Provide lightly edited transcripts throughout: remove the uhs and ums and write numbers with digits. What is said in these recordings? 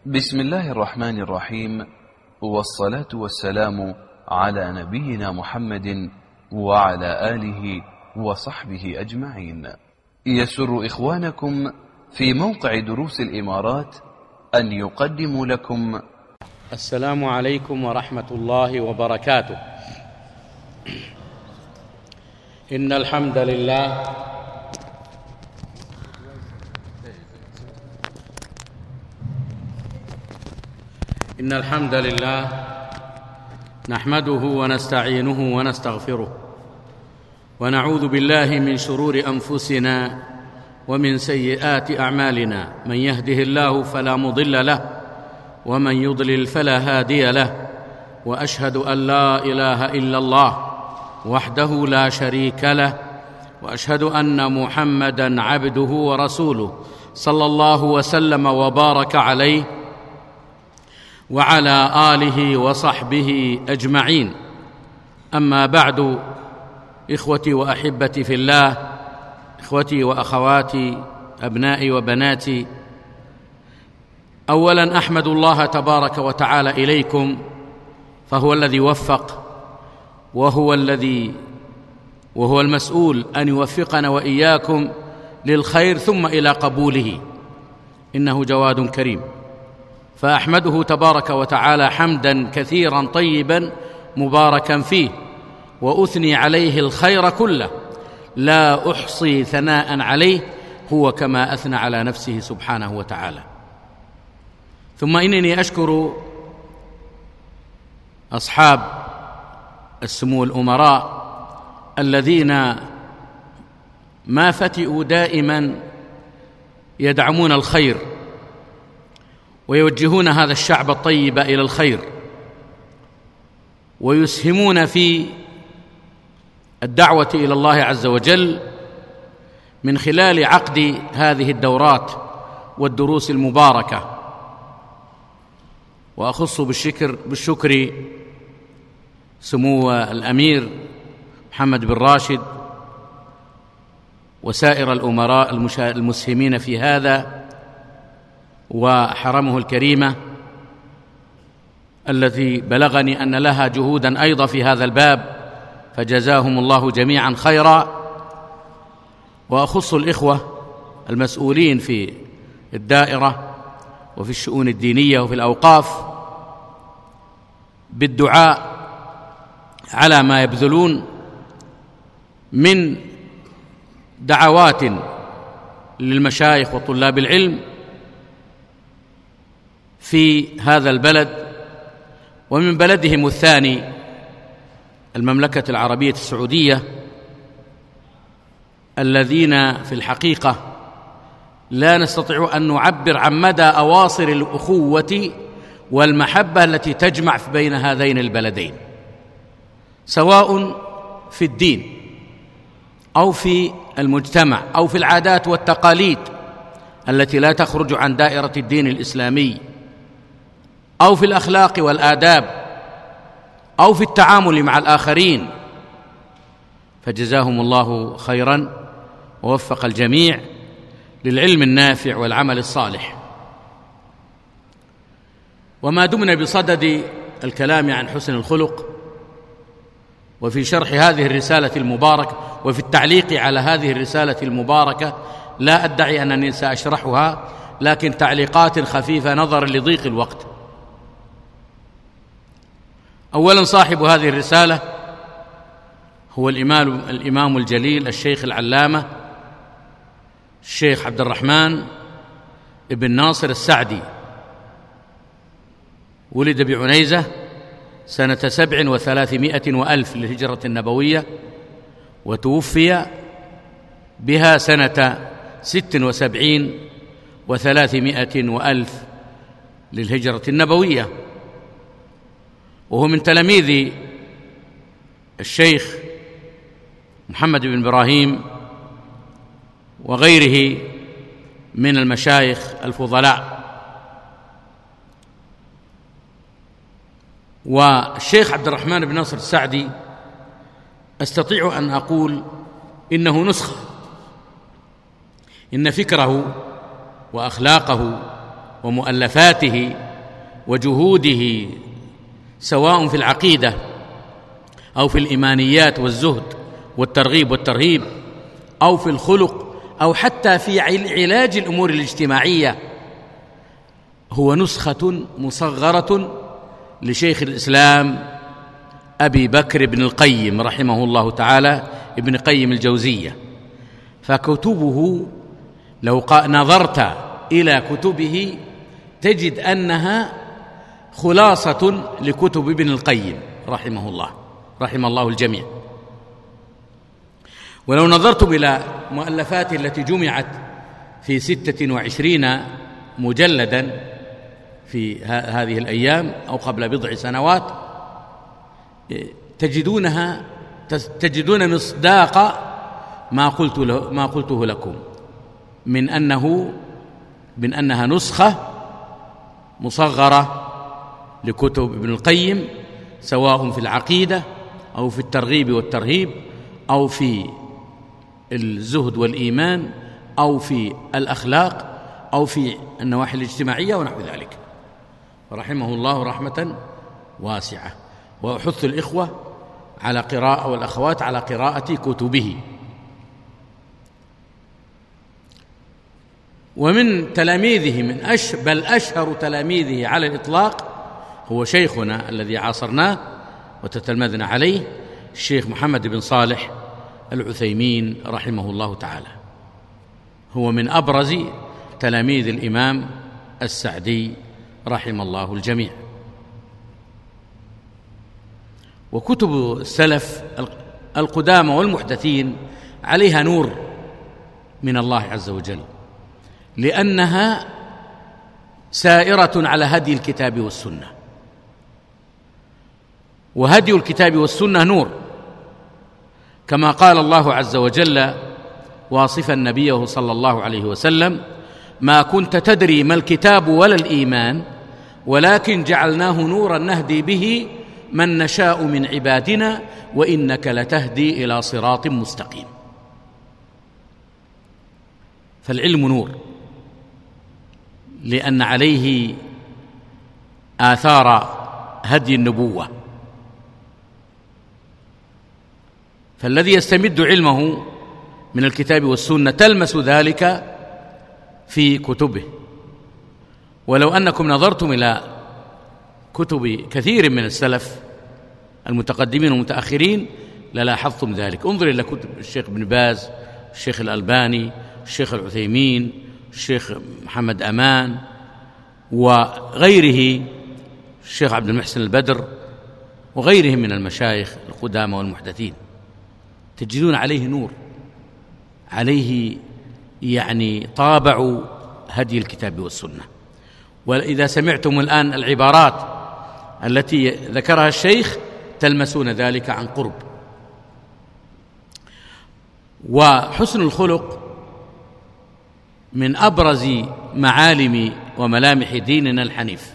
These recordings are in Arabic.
بسم الله الرحمن الرحيم، والصلاة والسلام على نبينا محمد وعلى آله وصحبه أجمعين. يسر إخوانكم في موقع دروس الإمارات أن يقدموا لكم السلام عليكم ورحمة الله وبركاته. إن الحمد لله نحمده ونستعينه ونستغفره، ونعوذ بالله من شرور أنفسنا ومن سيئات أعمالنا. من يهده الله فلا مضل له، ومن يضلل فلا هادي له، وأشهد أن لا إله إلا الله وحده لا شريك له، وأشهد أن محمدًا عبده ورسوله صلى الله وسلم وبارك عليه وعلى آله وصحبه أجمعين. أما بعد، إخوتي وأحبتي في الله، إخوتي وأخواتي، أبنائي وبناتي، أولاً أحمد الله تبارك وتعالى إليكم، فهو الذي وفق، وهو المسؤول أن يوفقنا وإياكم للخير ثم إلى قبوله، إنه جواد كريم. فأحمده تبارك وتعالى حمداً كثيراً طيباً مباركاً فيه، وأثني عليه الخير كله، لا أحصي ثناء عليه، هو كما أثنى على نفسه سبحانه وتعالى. ثم إنني أشكر أصحاب السمو الأمراء الذين ما فتئوا دائماً يدعمون الخير ويوجهون هذا الشعب الطيب إلى الخير، ويسهمون في الدعوة إلى الله عز وجل من خلال عقد هذه الدورات والدروس المباركة. وأخص بالشكر سمو الأمير محمد بن راشد وسائر الأمراء المسهمين في هذا، وحرمه الكريمة التي بلغني أن لها جهوداً أيضا في هذا الباب، فجزاهم الله جميعاً خيرا. وأخص الإخوة المسؤولين في الدائرة وفي الشؤون الدينية وفي الأوقاف بالدعاء على ما يبذلون من دعوات للمشايخ وطلاب العلم في هذا البلد ومن بلدهم الثاني المملكة العربية السعودية، الذين في الحقيقة لا نستطيع أن نعبر عن مدى أواصر الأخوة والمحبة التي تجمع بين هذين البلدين، سواء في الدين أو في المجتمع أو في العادات والتقاليد التي لا تخرج عن دائرة الدين الإسلامي، أو في الأخلاق والآداب، أو في التعامل مع الآخرين. فجزاهم الله خيراً ووفق الجميع للعلم النافع والعمل الصالح. وما دمنا بصدد الكلام عن حسن الخلق وفي شرح هذه الرسالة المباركة وفي التعليق على هذه الرسالة المباركة، لا أدعي أنني سأشرحها، لكن تعليقات خفيفة نظرا لضيق الوقت. أولا، صاحب هذه الرسالة هو الإمام الجليل الشيخ العلامة الشيخ عبد الرحمن بن ناصر السعدي. ولد بعنيزة سنة 3700 للهجرة النبوية، وتوفي بها سنة 76 و300 للهجرة النبوية، وهو من تلاميذ الشيخ محمد بن إبراهيم وغيره من المشايخ الفضلاء. والشيخ عبد الرحمن بن ناصر السعدي أستطيع أن أقول إنه نسخة، إن فكره وأخلاقه ومؤلفاته وجهوده سواء في العقيدة أو في الإيمانيات والزهد والترغيب والترهيب أو في الخلق أو حتى في علاج الأمور الاجتماعية هو نسخة مصغرة لشيخ الإسلام أبي بكر بن القيم رحمه الله تعالى، ابن قيم الجوزية. فكتبه لو نظرت إلى كتبه تجد أنها خلاصة لكتب ابن القيم رحمه الله، رحم الله الجميع. ولو نظرتم إلى مؤلفاته التي جمعت في 26 مجلدا في هذه الأيام أو قبل بضع سنوات تجدون مصداق ما قلته لكم من أنها نسخة مصغرة لكتب ابن القيم، سواء في العقيدة أو في الترغيب والترهيب أو في الزهد والإيمان أو في الأخلاق أو في النواحي الاجتماعية ونحو ذلك، رحمه الله رحمة واسعة. وأحث الإخوة على قراءة والأخوات على قراءة كتبه. ومن تلاميذه بل أشهر تلاميذه على الإطلاق هو شيخنا الذي عاصرناه وتتلمذنا عليه، الشيخ محمد بن صالح العثيمين رحمه الله تعالى. هو من أبرز تلاميذ الإمام السعدي رحم الله الجميع. وكتب السلف القدامى والمحدثين عليها نور من الله عز وجل، لأنها سائرة على هدي الكتاب والسنة، وهدي الكتاب والسنة نور، كما قال الله عز وجل واصفا نبيه صلى الله عليه وسلم: ما كنت تدري ما الكتاب ولا الإيمان ولكن جعلناه نورا نهدي به من نشاء من عبادنا وإنك لتهدي إلى صراط مستقيم. فالعلم نور لأن عليه آثار هدي النبوة، فالذي يستمد علمه من الكتاب والسنة تلمس ذلك في كتبه. ولو أنكم نظرتم إلى كتب كثير من السلف المتقدمين والمتأخرين للاحظتم ذلك. انظر إلى كتب الشيخ ابن باز، الشيخ الألباني، الشيخ العثيمين، الشيخ محمد أمان، وغيره، الشيخ عبد المحسن البدر، وغيرهم من المشايخ القدامى والمحدثين، تجدون عليه نور، عليه طابع هدي الكتاب والسنة. وإذا سمعتم الآن العبارات التي ذكرها الشيخ تلمسون ذلك عن قرب. وحسن الخلق من أبرز معالم وملامح ديننا الحنيف،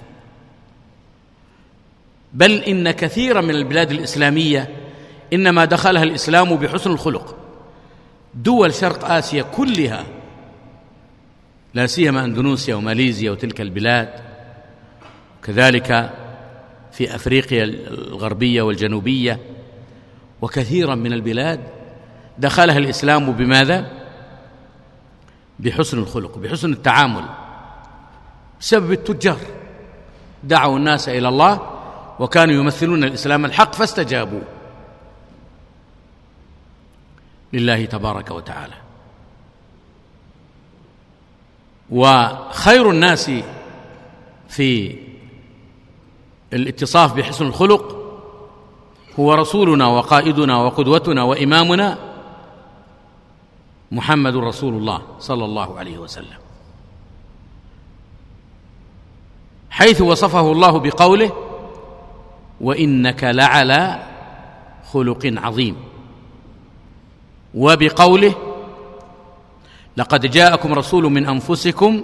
بل إن كثيرا من البلاد الإسلامية إنما دخلها الإسلام بحسن الخلق. دول شرق آسيا كلها، لا سيما أندونيسيا وماليزيا وتلك البلاد، كذلك في أفريقيا الغربية والجنوبية، وكثيرا من البلاد دخلها الإسلام بماذا؟ بحسن الخلق، بحسن التعامل، بسبب التجار دعوا الناس إلى الله وكانوا يمثلون الإسلام الحق فاستجابوا لله تبارك وتعالى. وخير الناس في الاتصاف بحسن الخلق هو رسولنا وقائدنا وقدوتنا وإمامنا محمد رسول الله صلى الله عليه وسلم، حيث وصفه الله بقوله: وإنك لعلى خلق عظيم، وبقوله: لقد جاءكم رسول من أنفسكم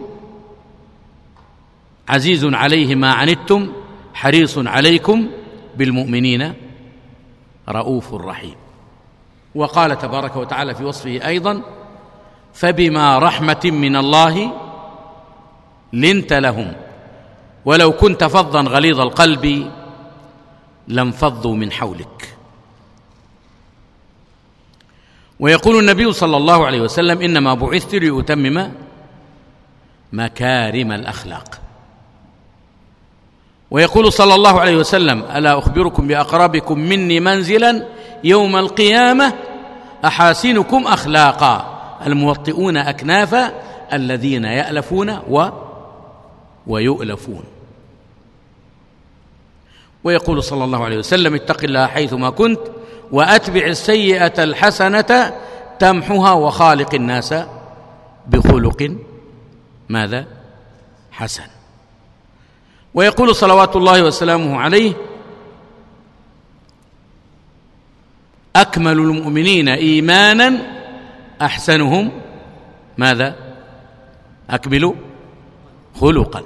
عزيز عليه ما عنتم حريص عليكم بالمؤمنين رؤوف رحيم. وقال تبارك وتعالى في وصفه أيضا: فبما رحمة من الله لنت لهم، ولو كنت فظا غليظ القلب لانفضوا من حولك. ويقول النبي صلى الله عليه وسلم: إنما بعثت لأتمم مكارم الأخلاق. ويقول صلى الله عليه وسلم: ألا أخبركم بأقربكم مني منزلا يوم القيامة أحاسنكم أخلاقا الموطئون أكنافا الذين يألفون ويؤلفون. ويقول صلى الله عليه وسلم: اتق الله حيثما كنت وأتبع السيئة الحسنة تمحها وخالق الناس بخلق ماذا؟ حسن. ويقول صلوات الله وسلامه عليه: أكمل المؤمنين إيمانا أحسنهم ماذا؟ أكملوا خلقا.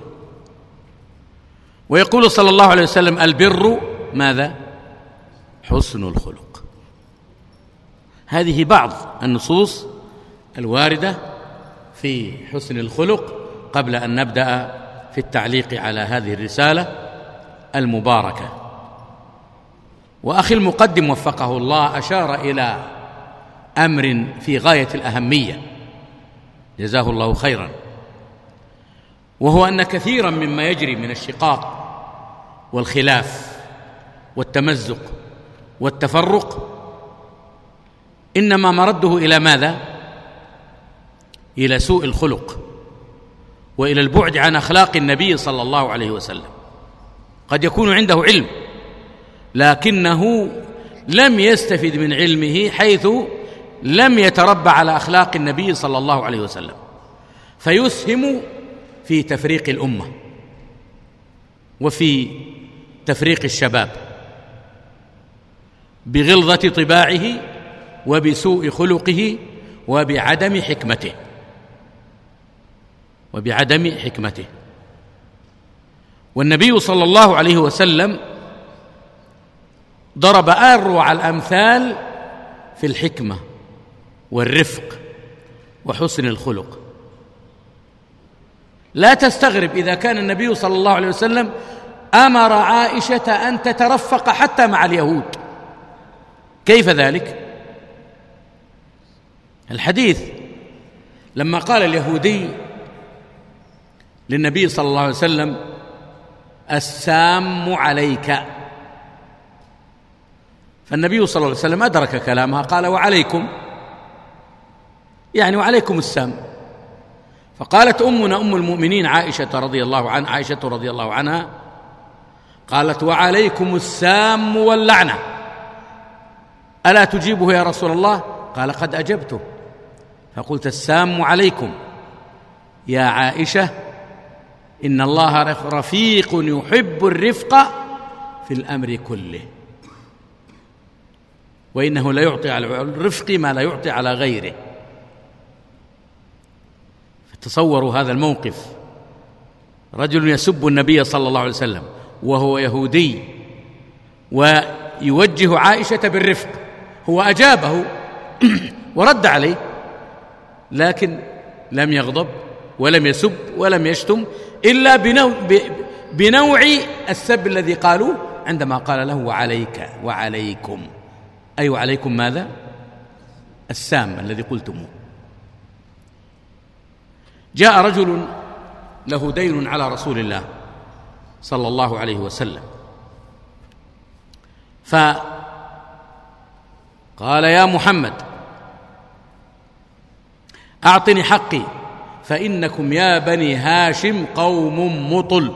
ويقول صلى الله عليه وسلم: البر ماذا؟ حسن الخلق. هذه بعض النصوص الواردة في حسن الخلق قبل أن نبدأ في التعليق على هذه الرسالة المباركة. وأخي المقدم وفقه الله أشار إلى أمر في غاية الأهمية جزاه الله خيرا، وهو أن كثيرا مما يجري من الشقاق والخلاف والتمزق والتفرق إنما مرده إلى ماذا؟ إلى سوء الخلق وإلى البعد عن أخلاق النبي صلى الله عليه وسلم. قد يكون عنده علم لكنه لم يستفد من علمه حيث لم يتربى على أخلاق النبي صلى الله عليه وسلم، فيسهم في تفريق الأمة وفي تفريق الشباب بغلظة طباعه وبسوء خلقه وبعدم حكمته. والنبي صلى الله عليه وسلم ضرب أروع الأمثال في الحكمة والرفق وحسن الخلق. لا تستغرب إذا كان النبي صلى الله عليه وسلم أمر عائشة أن تترفق حتى مع اليهود. كيف ذلك؟ الحديث لما قال اليهودي للنبي صلى الله عليه وسلم: السام عليك، فالنبي صلى الله عليه وسلم أدرك كلامها، قال: وعليكم، يعني وعليكم السام. فقالت أمنا أم المؤمنين عائشة رضي الله عنها قالت: وعليكم السام واللعنة، ألا تجيبه يا رسول الله؟ قال: قد أجبته. فقلت: السام عليكم يا عائشة، إن الله رفيق يحب الرفق في الأمر كله، وإنه لا يعطي على الرفق ما لا يعطي على غيره. تصوروا هذا الموقف، رجل يسب النبي صلى الله عليه وسلم وهو يهودي ويوجه عائشة بالرفق، هو أجابه ورد عليه، لكن لم يغضب ولم يسب ولم يشتم إلا بنوع السب الذي قالوه عندما قال له: وعليك وعليكم، أي وعليكم ماذا؟ السام الذي قلتموه. جاء رجل له دين على رسول الله صلى الله عليه وسلم، فقال: يا محمد أعطني حقي، فإنكم يا بني هاشم قوم مطل.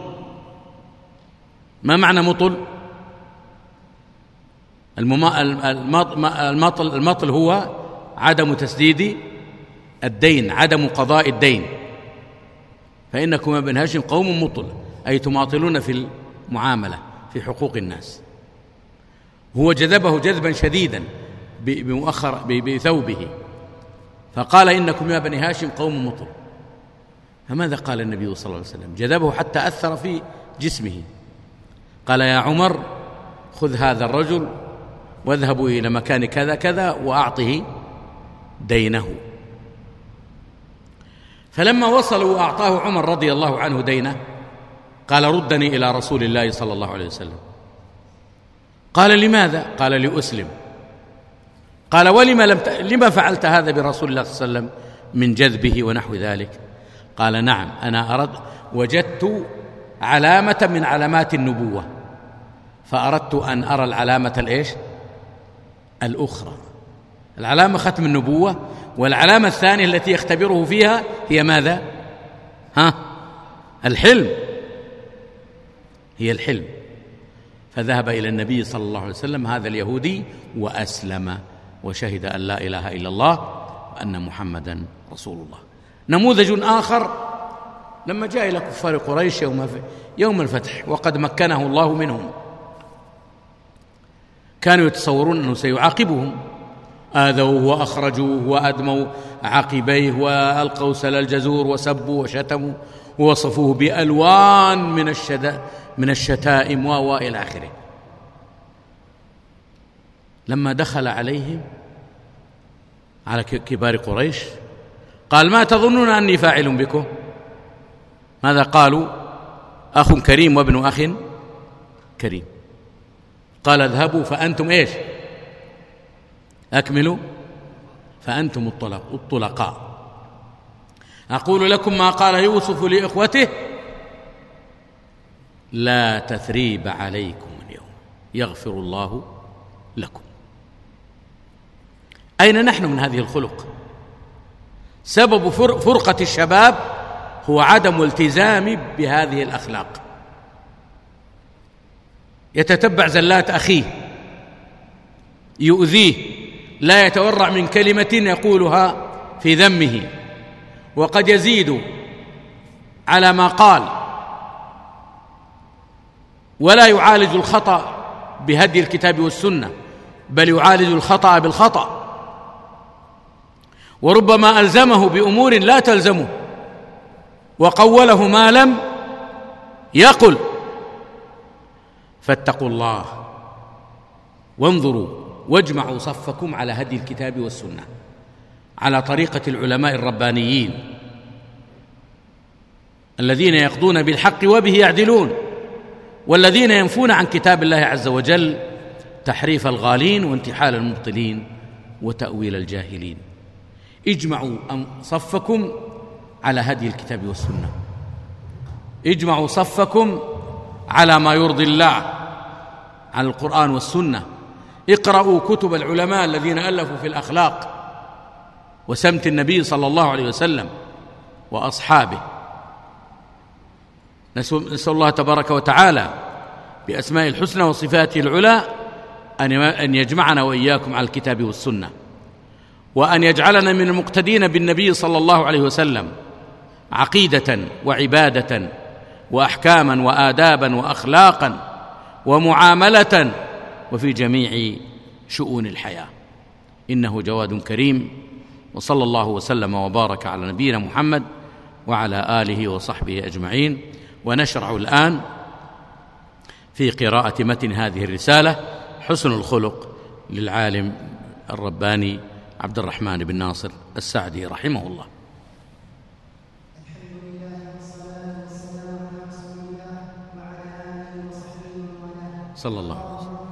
ما معنى مطل؟ المطل هو عدم تسديد الدين، عدم قضاء الدين. فإنكم يا بني هاشم قوم مطل، أي تماطلون في المعاملة في حقوق الناس. هو جذبه جذبا شديدا بثوبه، فقال: إنكم يا بني هاشم قوم مطل. فماذا قال النبي صلى الله عليه وسلم؟ جذبه حتى أثر في جسمه. قال: يا عمر، خذ هذا الرجل واذهبوا إلى مكان كذا كذا وأعطه دينه. فلما وصلوا وأعطاه عمر رضي الله عنه دينه قال ردني إلى رسول الله صلى الله عليه وسلم. قال لماذا؟ قال لأسلم. قال لما فعلت هذا برسول الله صلى الله عليه وسلم من جذبه ونحو ذلك؟ قال نعم، أنا وجدت علامة من علامات النبوة فأردت أن أرى العلامة الأخرى. العلامة ختم النبوة، والعلامة الثانية التي يختبره فيها هي ماذا؟ الحلم، هي الحلم. فذهب إلى النبي صلى الله عليه وسلم هذا اليهودي وأسلم وشهد أن لا إله إلا الله وأن محمدا رسول الله. نموذج آخر لما جاء إلى كفار قريش يوم الفتح وقد مكنه الله منهم، كانوا يتصورون أنه سيعاقبهم، آذوه وأخرجوه وأدموا عقبيه وألقوا سل الجزور وسبوا وشتموا ووصفوه بألوان من الشتائم وإلى آخره. لما دخل عليهم على كبار قريش قال ما تظنون أني فاعل بكم؟ ماذا قالوا؟ أخ كريم وابن أخ كريم. قال اذهبوا فأنتم أكملوا فأنتم الطلقاء. أقول لكم ما قال يوسف لإخوته لا تثريب عليكم اليوم يغفر الله لكم. أين نحن من هذه الخلق؟ سبب فرقة الشباب هو عدم التزام بهذه الأخلاق. يتتبع زلات أخيه، يؤذيه، لا يتورع من كلمة يقولها في ذمه، وقد يزيد على ما قال، ولا يعالج الخطأ بهدي الكتاب والسنة، بل يعالج الخطأ بالخطأ، وربما ألزمه بأمور لا تلزمه وقوله ما لم يقل. فاتقوا الله وانظروا واجمعوا صفكم على هدي الكتاب والسنة، على طريقة العلماء الربانيين الذين يقضون بالحق وبه يعدلون، والذين ينفون عن كتاب الله عز وجل تحريف الغالين وانتحال المبطلين وتأويل الجاهلين. اجمعوا صفكم على هدي الكتاب والسنة، اجمعوا صفكم على ما يرضي الله، على القرآن والسنة. اقرأوا كتب العلماء الذين ألفوا في الأخلاق وسمت النبي صلى الله عليه وسلم وأصحابه. نسأل الله تبارك وتعالى بأسماء الحسنى وصفاته العلى أن يجمعنا وإياكم على الكتاب والسنة، وأن يجعلنا من المقتدين بالنبي صلى الله عليه وسلم عقيدة وعبادة وأحكاما وآدابا وأخلاقا ومعاملة وفي جميع شؤون الحياة، إنه جواد كريم. وصلى الله وسلم وبارك على نبينا محمد وعلى آله وصحبه أجمعين. ونشرع الآن في قراءة متن هذه الرسالة حسن الخلق للعالم الرباني عبد الرحمن بن ناصر السعدي رحمه الله. صلى الله عليه وسلم.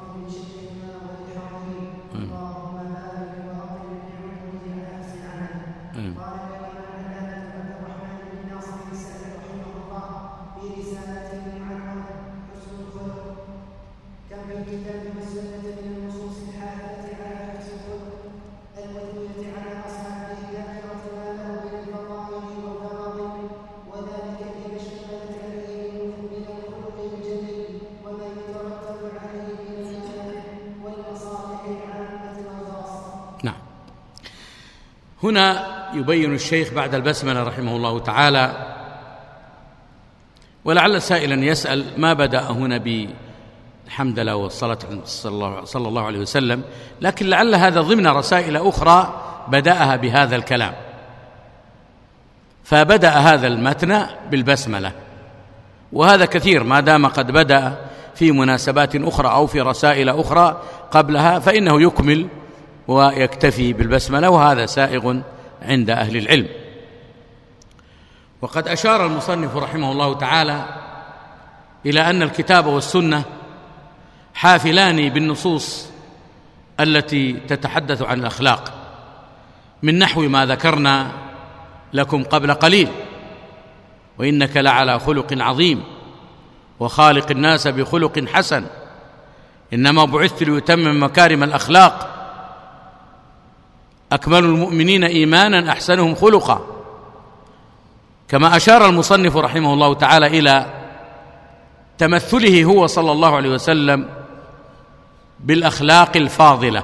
هنا يبين الشيخ بعد البسملة رحمه الله تعالى، ولعل سائلا يسأل ما بدأ هنا بالحمدلله والصلاة صلى الله عليه وسلم، لكن لعل هذا ضمن رسائل أخرى بدأها بهذا الكلام، فبدأ هذا المتن بالبسملة، وهذا كثير ما دام قد بدأ في مناسبات أخرى أو في رسائل أخرى قبلها فإنه يكمل ويكتفي بالبسملة، وهذا سائغ عند أهل العلم. وقد أشار المصنف رحمه الله تعالى إلى أن الكتاب والسنة حافلان بالنصوص التي تتحدث عن الأخلاق، من نحو ما ذكرنا لكم قبل قليل: وإنك لعلى خلق عظيم وخالق الناس بخلق حسن، إنما بعثت ليتمم مكارم الأخلاق، أكمل المؤمنين إيمانا أحسنهم خلقا. كما أشار المصنف رحمه الله تعالى إلى تمثله هو صلى الله عليه وسلم بالأخلاق الفاضلة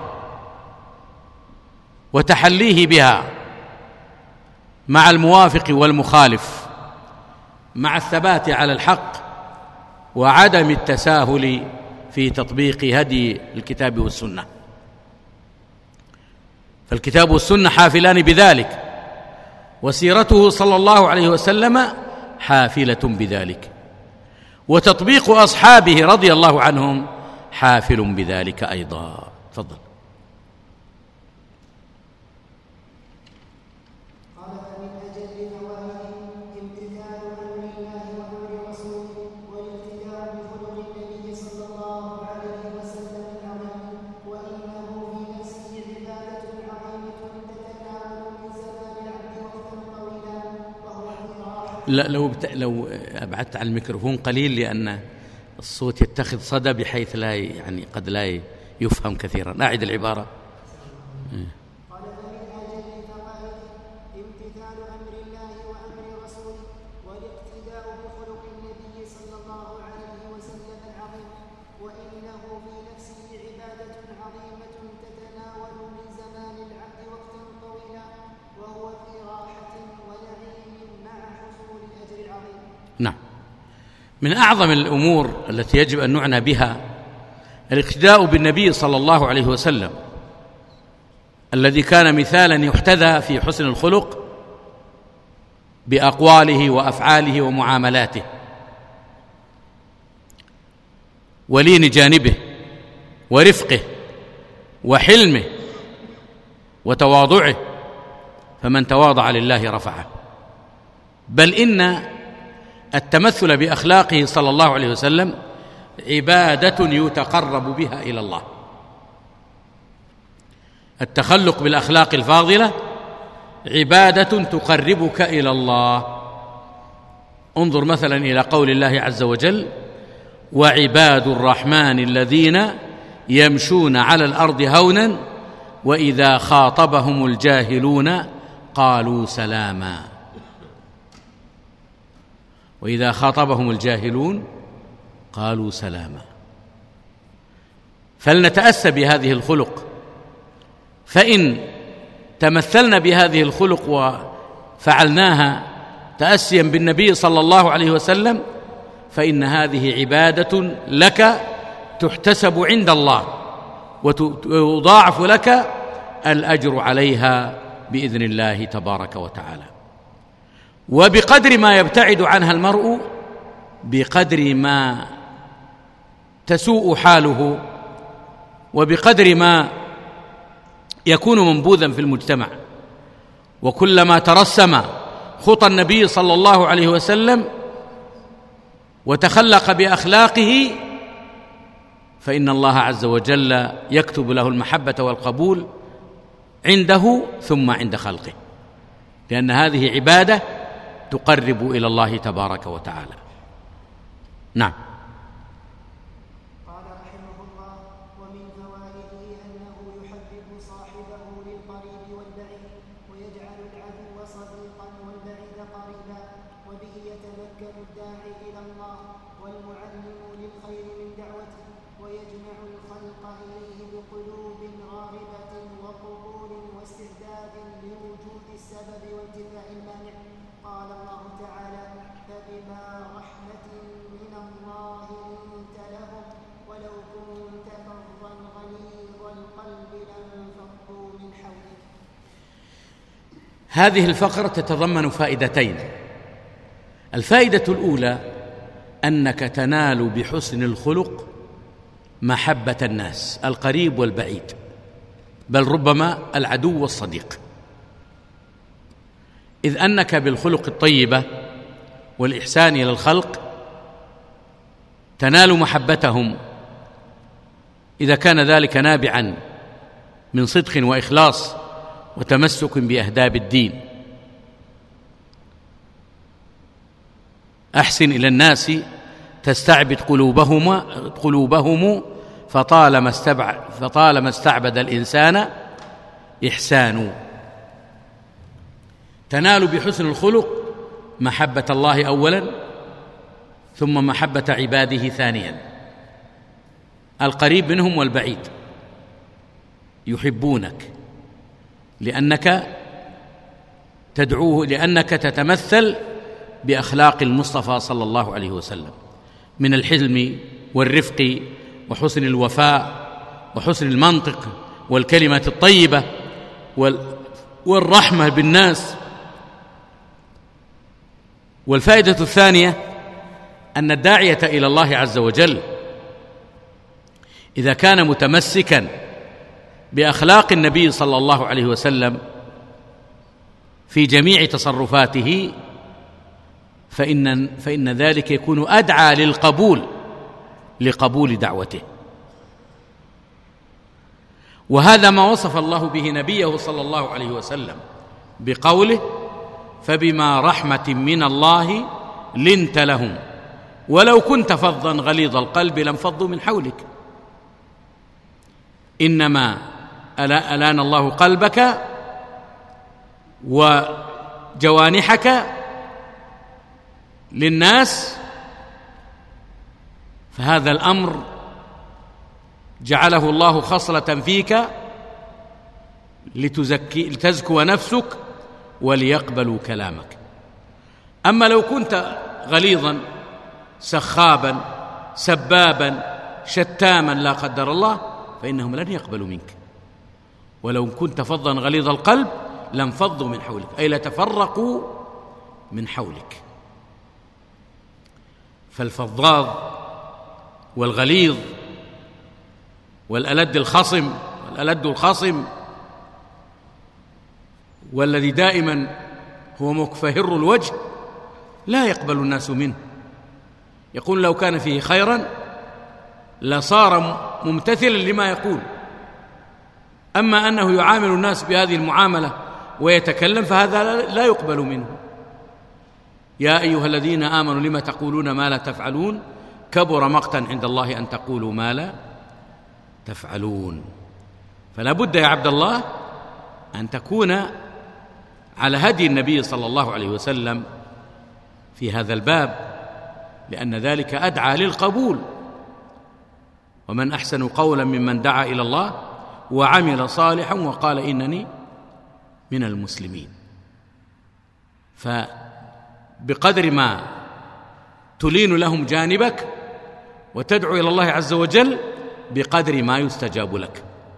وتحليه بها مع الموافق والمخالف، مع الثبات على الحق وعدم التساهل في تطبيق هدي الكتاب والسنة. فالكتاب والسنة حافلان بذلك، وسيرته صلى الله عليه وسلم حافلة بذلك، وتطبيق أصحابه رضي الله عنهم حافل بذلك أيضا. تفضل. لا، لو أبعدت عن الميكروفون قليل، لأن الصوت يتخذ صدى بحيث لا قد لا يفهم كثيرا. أعد العبارة. قال: فمن أجل الفقائد امتثال أمر الله وأمر رسوله والاقتداء بخلق النبي صلى الله عليه وسلم العظيم، وإنه في نفسه عبادة عظيمة تتناول من زمان العبد وقتا طويلا، وهو في راحة ونعيم مع حصول الأجر العظيم. نعم، من أعظم الأمور التي يجب أن نعنى بها الاقتداء بالنبي صلى الله عليه وسلم، الذي كان مثالا يحتذى في حسن الخلق بأقواله وأفعاله ومعاملاته ولين جانبه ورفقه وحلمه وتواضعه، فمن تواضع لله رفعه. بل إن التمثل بأخلاقه صلى الله عليه وسلم عبادة يتقرب بها إلى الله. التخلق بالأخلاق الفاضلة عبادة تقربك إلى الله. انظر مثلا إلى قول الله عز وجل: وعباد الرحمن الذين يمشون على الأرض هونا وإذا خاطبهم الجاهلون قالوا سلاما. وإذا خاطبهم الجاهلون قالوا سلاما. فلنتأسى بهذه الخلق، فإن تمثلنا بهذه الخلق وفعلناها تأسيا بالنبي صلى الله عليه وسلم، فإن هذه عبادة لك تحتسب عند الله ويضاعف لك الأجر عليها بإذن الله تبارك وتعالى. وبقدر ما يبتعد عنها المرء بقدر ما تسوء حاله، وبقدر ما يكون منبوذا في المجتمع. وكلما ترسم خطى النبي صلى الله عليه وسلم وتخلق بأخلاقه فإن الله عز وجل يكتب له المحبة والقبول عنده ثم عند خلقه، لأن هذه عبادة تقرب إلى الله تبارك وتعالى. نعم. قال رحمه الله: ومن فوائده أنه يحبب صاحبه للقريب والبعيد، ويجعل العدو صديقا والبعيد قريبا، وبه يتمكن الداعي إلى الله والمعلم للخير من دعوته، ويجمع الخلق إليه بقلوب راغبة وقبول واستعداد لوجود السبب وانتفاء المانع. قال الله تعالى: فبما رحمة من الله لنت لهم ولو كنت فظا غليظ القلب لانفضوا من حولك. هذه الفقرة تتضمن فائدتين. الفائدة الأولى أنك تنال بحسن الخلق محبة الناس القريب والبعيد، بل ربما العدو والصديق، إذ أنك بالخلق الطيبة والإحسان إلى الخلق تنال محبتهم إذا كان ذلك نابعا من صدق وإخلاص وتمسك بأهداب الدين. أحسن إلى الناس تستعبد قلوبهم فطالما استعبد الإنسان إحسان. تنال بحسن الخلق محبة الله أولا، ثم محبة عباده ثانيا، القريب منهم والبعيد يحبونك لأنك تدعوه، لأنك تتمثل بأخلاق المصطفى صلى الله عليه وسلم من الحلم والرفق وحسن الوفاء وحسن المنطق والكلمة الطيبة والرحمة بالناس. والفائدة الثانية أن الداعية إلى الله عز وجل إذا كان متمسكا بأخلاق النبي صلى الله عليه وسلم في جميع تصرفاته فإن ذلك يكون أدعى لقبول دعوته. وهذا ما وصف الله به نبيه صلى الله عليه وسلم بقوله: فبما رحمة من الله لنت لهم ولو كنت فظا غليظ القلب لانفضوا من حولك. إنما ألان الله قلبك وجوانحك للناس، فهذا الأمر جعله الله خصلة فيك لتزكو نفسك وليقبلوا كلامك. أما لو كنت غليظا سخابا سبابا شتاما لا قدر الله فإنهم لن يقبلوا منك. ولو كنت فظا غليظ القلب لانفضوا من حولك، أي لتفرقوا من حولك. فالفظاظ والغليظ والألد الخصم والذي دائما هو مكفهر الوجه لا يقبل الناس منه. يقول لو كان فيه خيرا لصار ممتثلا لما يقول، أما أنه يعامل الناس بهذه المعاملة ويتكلم فهذا لا يقبل منه. يا أيها الذين آمنوا لما تقولون ما لا تفعلون كبر مقتا عند الله أن تقولوا ما لا تفعلون. فلا بد يا عبد الله أن تكون على هدي النبي صلى الله عليه وسلم في هذا الباب، لأن ذلك أدعى للقبول. ومن أحسن قولا ممن دعا إلى الله وعمل صالحا وقال إنني من المسلمين. فبقدر ما تلين لهم جانبك وتدعو إلى الله عز وجل بقدر ما يستجاب لك.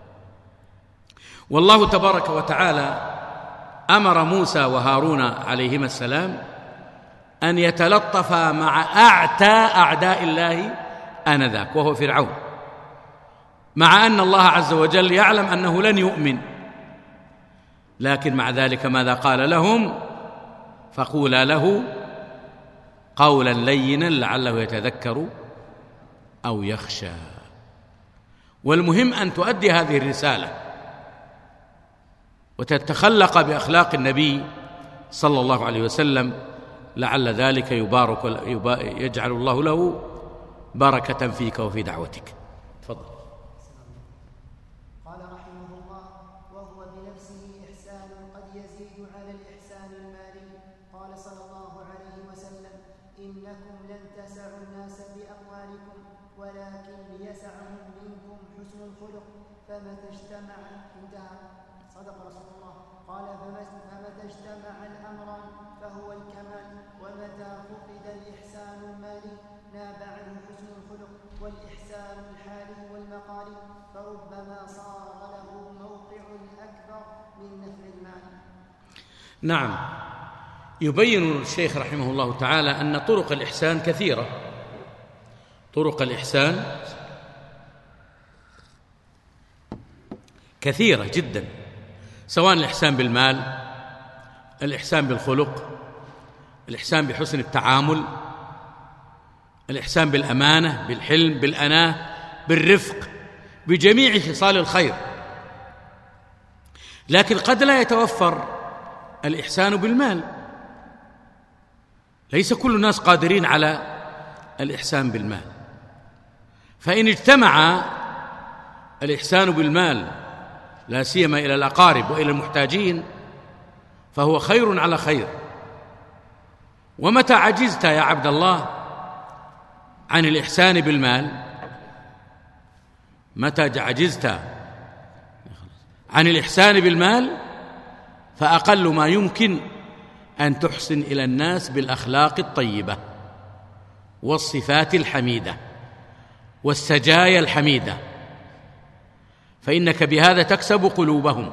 والله تبارك وتعالى أمر موسى وهارون عليهما السلام أن يتلطفا مع أعتى أعداء الله آنذاك وهو فرعون، مع أن الله عز وجل يعلم أنه لن يؤمن، لكن مع ذلك ماذا قال لهم؟ فقولا له قولا لينا لعله يتذكر أو يخشى. والمهم أن تؤدي هذه الرسالة وتتخلق بأخلاق النبي صلى الله عليه وسلم، لعل ذلك يجعل الله له بركة فيك وفي دعوتك. تفضل. قال رحمه الله: وهو بنفسه إحسان قد يزيد على الإحسان المالي. قال صلى الله عليه وسلم: إنكم لن تسعوا الناس بأموالكم ولكن ليسعهم منكم حسن الخلق، فمتى اجتمع انتهى. صدق رسول الله. قال: فمتى اجتمع الأمران فهو الكمال، ومتى فقد الإحسان المالي ناب عنه حسن الخلق والإحسان الحالي والمقالي، فربما صار له موقع أكبر من نفع المال. نعم، يبين الشيخ رحمه الله تعالى أن طرق الإحسان كثيرة. طرق الإحسان كثيرة جدا، سواء الإحسان بالمال، الإحسان بالخلق، الإحسان بحسن التعامل، الإحسان بالأمانة، بالحلم، بالأناة، بالرفق، بجميع خصال الخير. لكن قد لا يتوفر الإحسان بالمال، ليس كل الناس قادرين على الإحسان بالمال، فإن اجتمع الإحسان بالمال لا سيما إلى الأقارب وإلى المحتاجين فهو خير على خير. ومتى عجزت يا عبد الله عن الإحسان بالمال، متى عجزت عن الإحسان بالمال، فأقل ما يمكن أن تحسن إلى الناس بالأخلاق الطيبة والصفات الحميدة والسجايا الحميدة، فإنك بهذا تكسب قلوبهم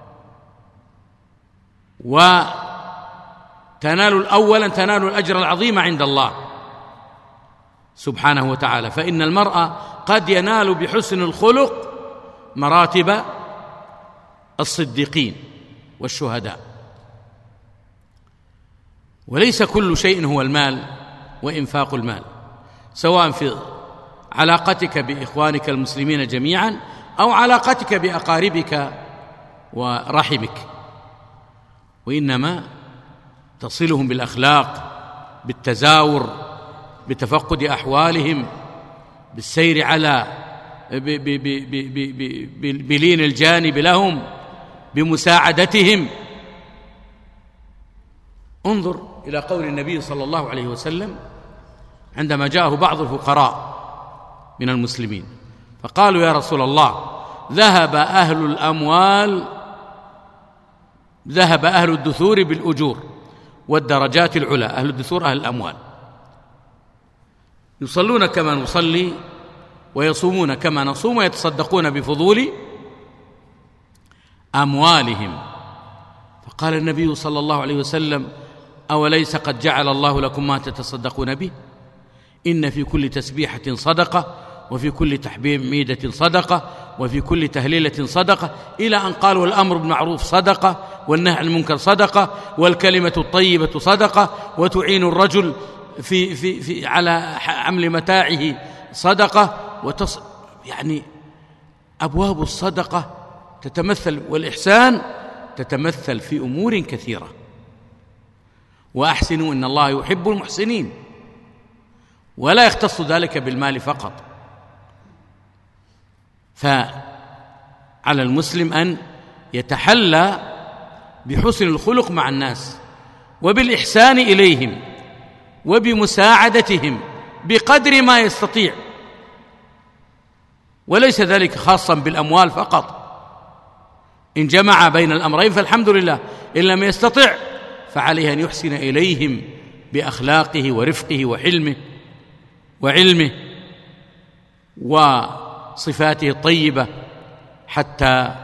وتنال أولا الأجر العظيم عند الله سبحانه وتعالى. فإن المرء قد ينال بحسن الخلق مراتب الصديقين والشهداء. وليس كل شيء هو المال وإنفاق المال، سواء في علاقتك بإخوانك المسلمين جميعا أو علاقتك بأقاربك ورحمك، وإنما تصلهم بالأخلاق، بالتزاور، بتفقد أحوالهم، بالسير على بلين الجانب لهم، بمساعدتهم. انظر إلى قول النبي صلى الله عليه وسلم عندما جاءه بعض الفقراء من المسلمين فقالوا: يا رسول الله، ذهب أهل الدثور بالأجور والدرجات العلى. أهل الدثور أهل الأموال، يصلون كما نصلي ويصومون كما نصوم ويتصدقون بفضول أموالهم. فقال النبي صلى الله عليه وسلم: أوليس قد جعل الله لكم ما تتصدقون به؟ إن في كل تسبيحة صدقة، وفي كل تحميدة صدقة، وفي كل تهليلة صدقة، إلى أن قال: والأمر بالمعروف صدقة، والنهي عن المنكر صدقة، والكلمة الطيبة صدقة، وتعين الرجل في على حمل متاعه صدقة، يعني أبواب الصدقة تتمثل، والإحسان تتمثل في أمور كثيرة. وأحسنوا إن الله يحب المحسنين، ولا يختص ذلك بالمال فقط. فعلى المسلم أن يتحلى بحسن الخلق مع الناس، وبالإحسان إليهم، وبمساعدتهم بقدر ما يستطيع، وليس ذلك خاصا بالأموال فقط. إن جمع بين الأمرين فالحمد لله، إن لم يستطع فعليه أن يحسن إليهم بأخلاقه ورفقه وحلمه وعلمه وصفاته الطيبة، حتى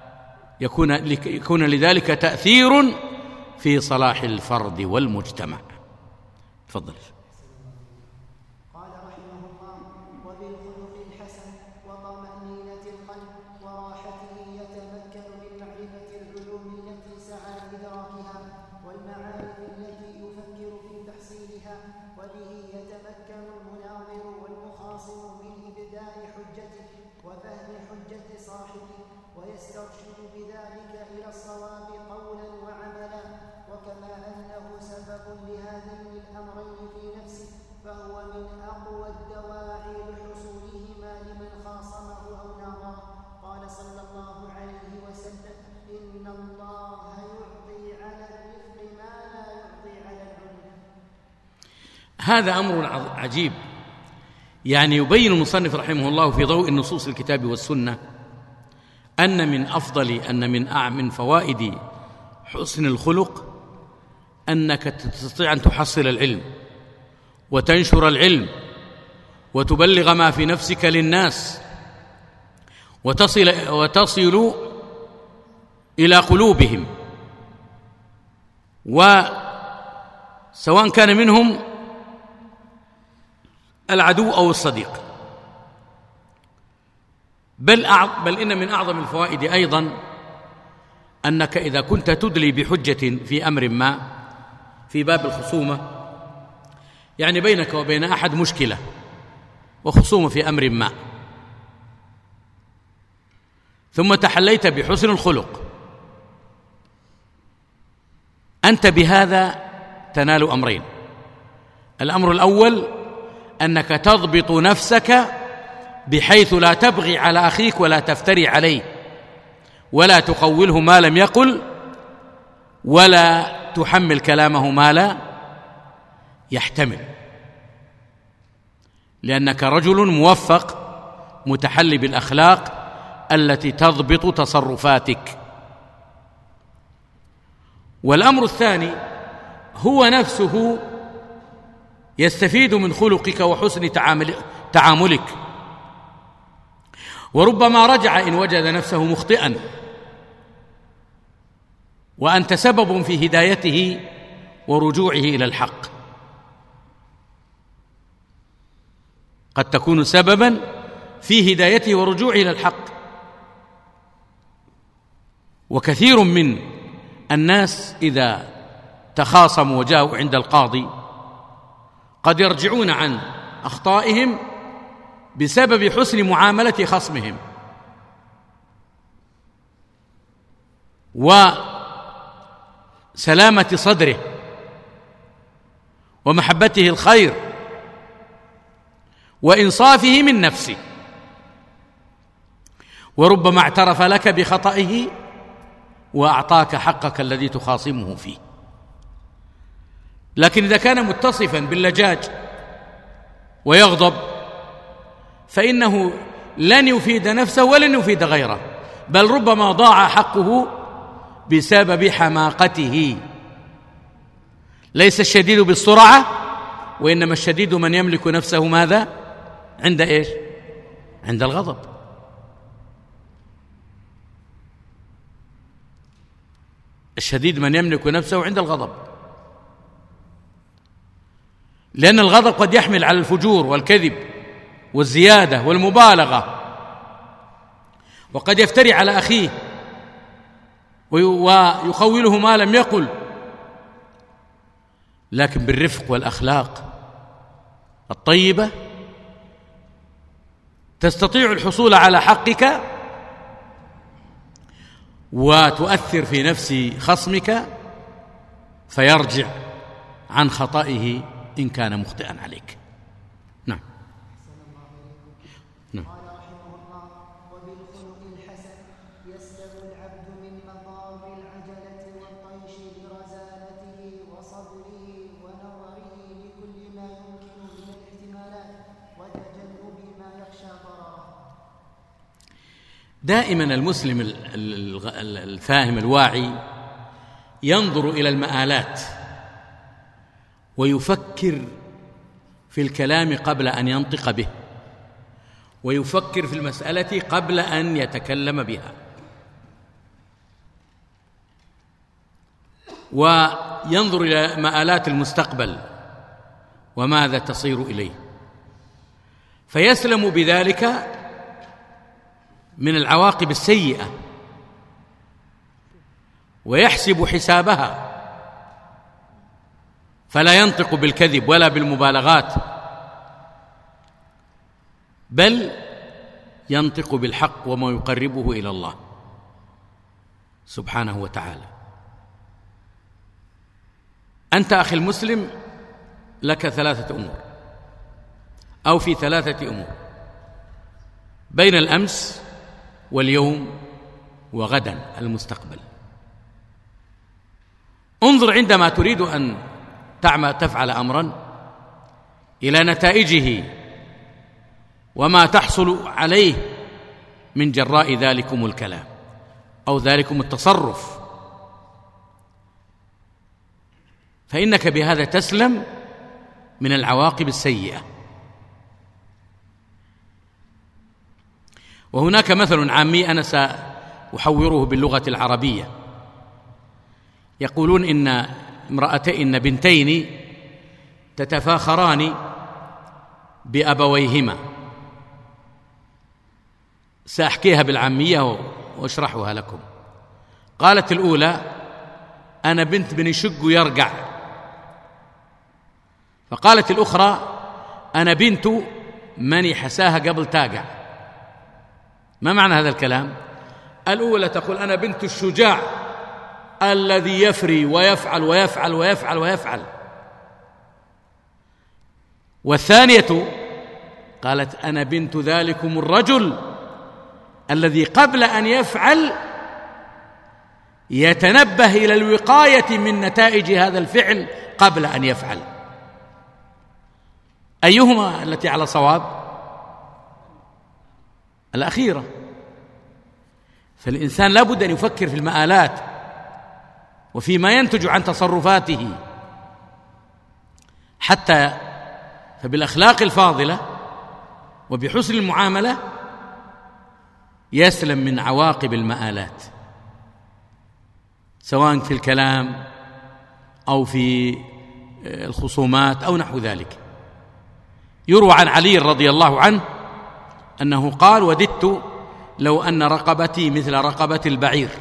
يكون لذلك تأثير في صلاح الفرد والمجتمع. تفضل. قال رحمه الله: وبالخلق الحسن وطمأنينة القلب وراحته يتمكن من معرفة العلوم التي سعى لإدراكها والمعارف التي يفكر في تحصيلها، وبه يتمكن المناظر والمخاصم من إبداء حجته وفهم حجة صاحبه، ويسترشد بذلك إلى الصواب قولا وعملا. وكما أنه سبب لهذين الأمرين في نفسه، فهو من أقوى الدواعي لحصولهما لمن خاصمه أو ناظره. قال صلى الله عليه وسلم: إن الله يعطي على الرفق ما لا يعطي على العنف. هذا أمر عجيب، يعني يبين المصنف رحمه الله في ضوء النصوص الكتاب والسنة أن من فوائد حسن الخلق أنك تستطيع أن تحصل العلم وتنشر العلم وتبلغ ما في نفسك للناس وتصل إلى قلوبهم، وسواء كان منهم العدو أو الصديق. بل إن من أعظم الفوائد أيضا أنك إذا كنت تدلي بحجة في أمر ما في باب الخصومة، يعني بينك وبين أحد مشكلة وخصومة في أمر ما، ثم تحليت بحسن الخلق، أنت بهذا تنال أمرين. الأمر الأول أنك تضبط نفسك بحيث لا تبغي على أخيك ولا تفتري عليه ولا تقوله ما لم يقل ولا تحمل كلامه ما لا يحتمل، لأنك رجل موفق متحلي بالأخلاق التي تضبط تصرفاتك. والأمر الثاني هو نفسه يستفيد من خلقك وحسن تعاملك، وربما رجع إن وجد نفسه مخطئا وأنت سبب في هدايته ورجوعه إلى الحق، قد تكون سببا في هدايته ورجوعه إلى الحق. وكثير من الناس إذا تخاصموا وجاءوا عند القاضي قد يرجعون عن أخطائهم بسبب حسن معاملة خصمهم وسلامة صدره ومحبته الخير وإنصافه من نفسه، وربما اعترف لك بخطئه وأعطاك حقك الذي تخاصمه فيه. لكن إذا كان متصفا باللجاج ويغضب فإنه لن يفيد نفسه ولن يفيد غيره، بل ربما ضاع حقه بسبب حماقته. ليس الشديد بالسرعة، وإنما الشديد من يملك نفسه ماذا؟ عند إيش؟ عند الغضب. الشديد من يملك نفسه عند الغضب، لأن الغضب قد يحمل على الفجور والكذب والزيادة والمبالغة، وقد يفتري على أخيه ويخوله ما لم يقل. لكن بالرفق والأخلاق الطيبة تستطيع الحصول على حقك وتؤثر في نفس خصمك فيرجع عن خطئه إن كان مخطئا عليك. نعم. قال رحمه الله: وبالخلق الحسن يسلم العبد من مضار العجلة والطيش برزالته وصبره ونظره لكل ما يمكن من الاحتمالات وتجنب ما يخشى ضرره. دائما المسلم الفاهم الواعي ينظر إلى المآلات ويفكر في الكلام قبل أن ينطق به، ويفكر في المسألة قبل أن يتكلم بها، وينظر إلى مآلات المستقبل وماذا تصير إليه، فيسلم بذلك من العواقب السيئة ويحسب حسابها، فلا ينطق بالكذب ولا بالمبالغات، بل ينطق بالحق وما يقربه إلى الله سبحانه وتعالى. أنت أخي المسلم لك 3 أمور أو في 3 أمور بين الأمس واليوم وغدا المستقبل. انظر عندما تريد أن تفعل أمرا إلى نتائجه وما تحصل عليه من جراء ذلكم الكلام أو ذلكم التصرف، فإنك بهذا تسلم من العواقب السيئة. وهناك مثل عامي أنا سأحوره باللغة العربية، يقولون إن بنتين تتفاخران بأبويهما. سأحكيها بالعامية وأشرحها لكم. قالت الأولى: أنا بنت بن شق يرقع فقالت الأخرى: أنا بنت من حساها قبل تاقع. ما معنى هذا الكلام؟ الأولى تقول: أنا بنت الشجاع الذي يفري ويفعل ويفعل ويفعل ويفعل. والثانية قالت: أنا بنت ذلكم الرجل الذي قبل أن يفعل يتنبه إلى الوقاية من نتائج هذا الفعل قبل أن يفعل. أيهما التي على صواب؟ الأخيرة. فالإنسان لا بد أن يفكر في المآلات وفيما ينتج عن تصرفاته، حتى فبالأخلاق الفاضلة وبحسن المعاملة يسلم من عواقب المآلات، سواء في الكلام أو في الخصومات أو نحو ذلك. يروى عن علي رضي الله عنه أنه قال: وددت لو أن رقبتي مثل رقبة البعير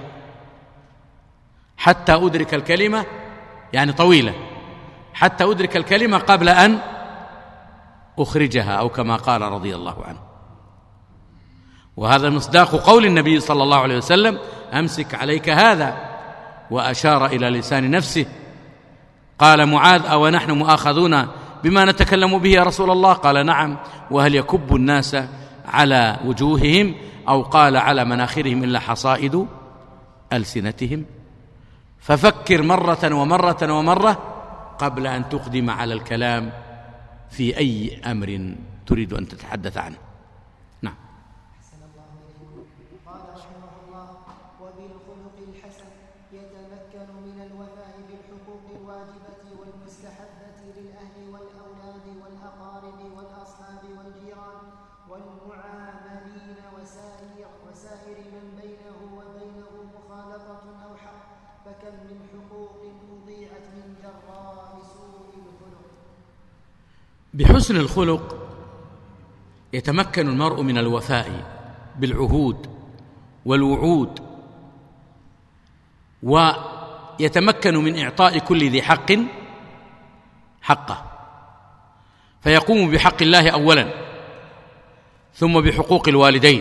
حتى أدرك الكلمة، يعني طويلة، حتى أدرك الكلمة قبل أن أخرجها، أو كما قال رضي الله عنه. وهذا مصداق قول النبي صلى الله عليه وسلم: أمسك عليك هذا، وأشار إلى لسان نفسه. قال معاذ: أو نحن مؤاخذون بما نتكلم به يا رسول الله؟ قال: نعم، وهل يكب الناس على وجوههم، أو قال على مناخرهم، إلا حصائد ألسنتهم. ففكر مرة ومرة ومرة قبل أن تقدم على الكلام في أي أمر تريد أن تتحدث عنه. نعم. قال رحمه الله: وبالخلق الحسن يتمكن من الوفاء بالحقوق الواجبة والمستحبة للأهل والأولاد والأقارب والأصحاب والجيران والمعاملين وسائر من بينه وبينه مخالطة أو حق، فكم من حقوق أضيعت من جراء سوء الخلق. بحسن الخلق يتمكن المرء من الوفاء بالعهود والوعود، ويتمكن من إعطاء كل ذي حق حقه، فيقوم بحق الله أولا، ثم بحقوق الوالدين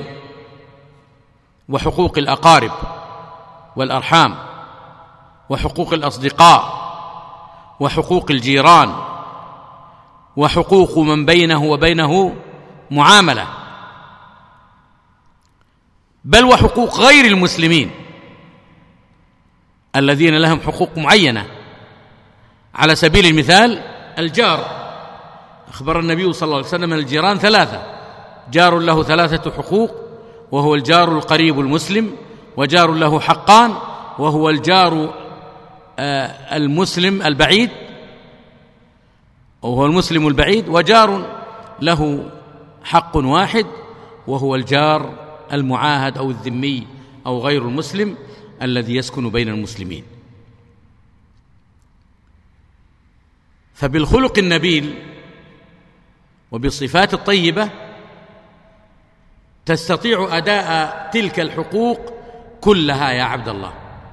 وحقوق الأقارب والأرحام وحقوق الأصدقاء وحقوق الجيران وحقوق من بينه وبينه معاملة، بل وحقوق غير المسلمين الذين لهم حقوق معينة. على سبيل المثال الجار، أخبر النبي صلى الله عليه وسلم أن الجيران ثلاثة: جار له 3 حقوق، وهو الجار القريب المسلم، وجار له حقان، وهو الجار المسلم البعيد، وهو المسلم البعيد، وجار له حق واحد، وهو الجار المعاهد أو الذمي أو غير المسلم الذي يسكن بين المسلمين. فبالخلق النبيل وبالصفات الطيبة تستطيع أداء تلك الحقوق كلها يا عبد الله،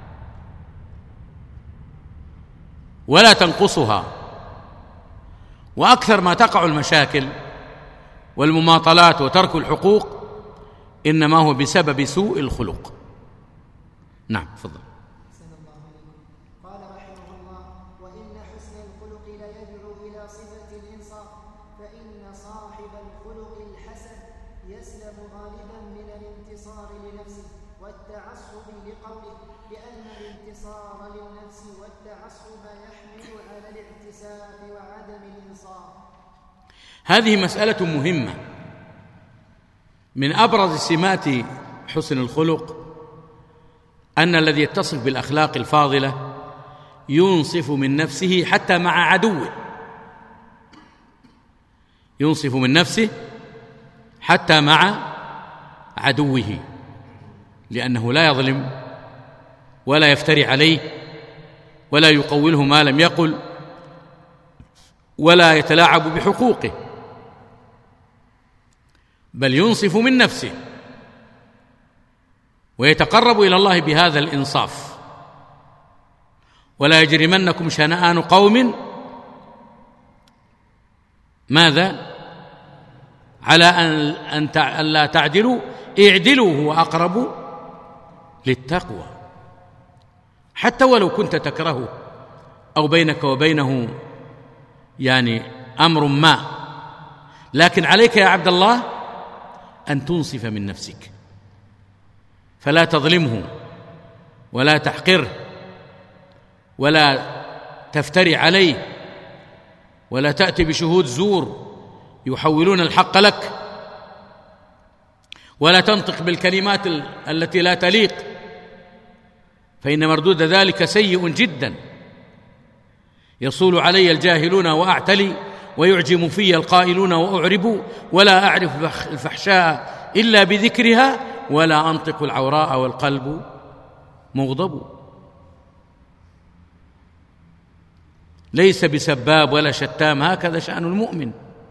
ولا تنقصها. وأكثر ما تقع المشاكل والمماطلات وترك الحقوق إنما هو بسبب سوء الخلق. نعم، تفضل. قال رحمه الله: وإن حسن الخلق ليدعو إلى صفة الإنصاف، فإن صاحب الخلق الحسن يسلم غالبا من الانتصار لنفسه والتعصب لقوله، لأن الانتصار للنفس والتعصب يحمل على الاعتساف وعدم الإنصاف. هذه مسألة مهمة. من أبرز سمات حسن الخلق أن الذي يتصف بالأخلاق الفاضلة ينصف من نفسه حتى مع عدوه، ينصف من نفسه حتى مع عدوه، لأنه لا يظلم ولا يفتري عليه ولا يقوله ما لم يقل ولا يتلاعب بحقوقه، بل ينصف من نفسه ويتقرب إلى الله بهذا الإنصاف. ولا يجرمنكم شنآن قوم ماذا؟ على أن لا تعدلوا اعدلوا هو أقرب للتقوى، حتى ولو كنت تكرهه أو بينك وبينه يعني أمر ما، لكن عليك يا عبد الله أن تنصف من نفسك، فلا تظلمه ولا تحقره ولا تفتري عليه ولا تأتي بشهود زور يحولون الحق لك، ولا تنطق بالكلمات التي لا تليق، فإن مردود ذلك سيء جدا. يصول علي الجاهلون وأعتلي ويعجم في القائلون وأعرب، ولا أعرف الفحشاء إلا بذكرها، ولا أنطق العوراء والقلب مغضب. ليس بسباب ولا شتام، هكذا شأن المؤمن.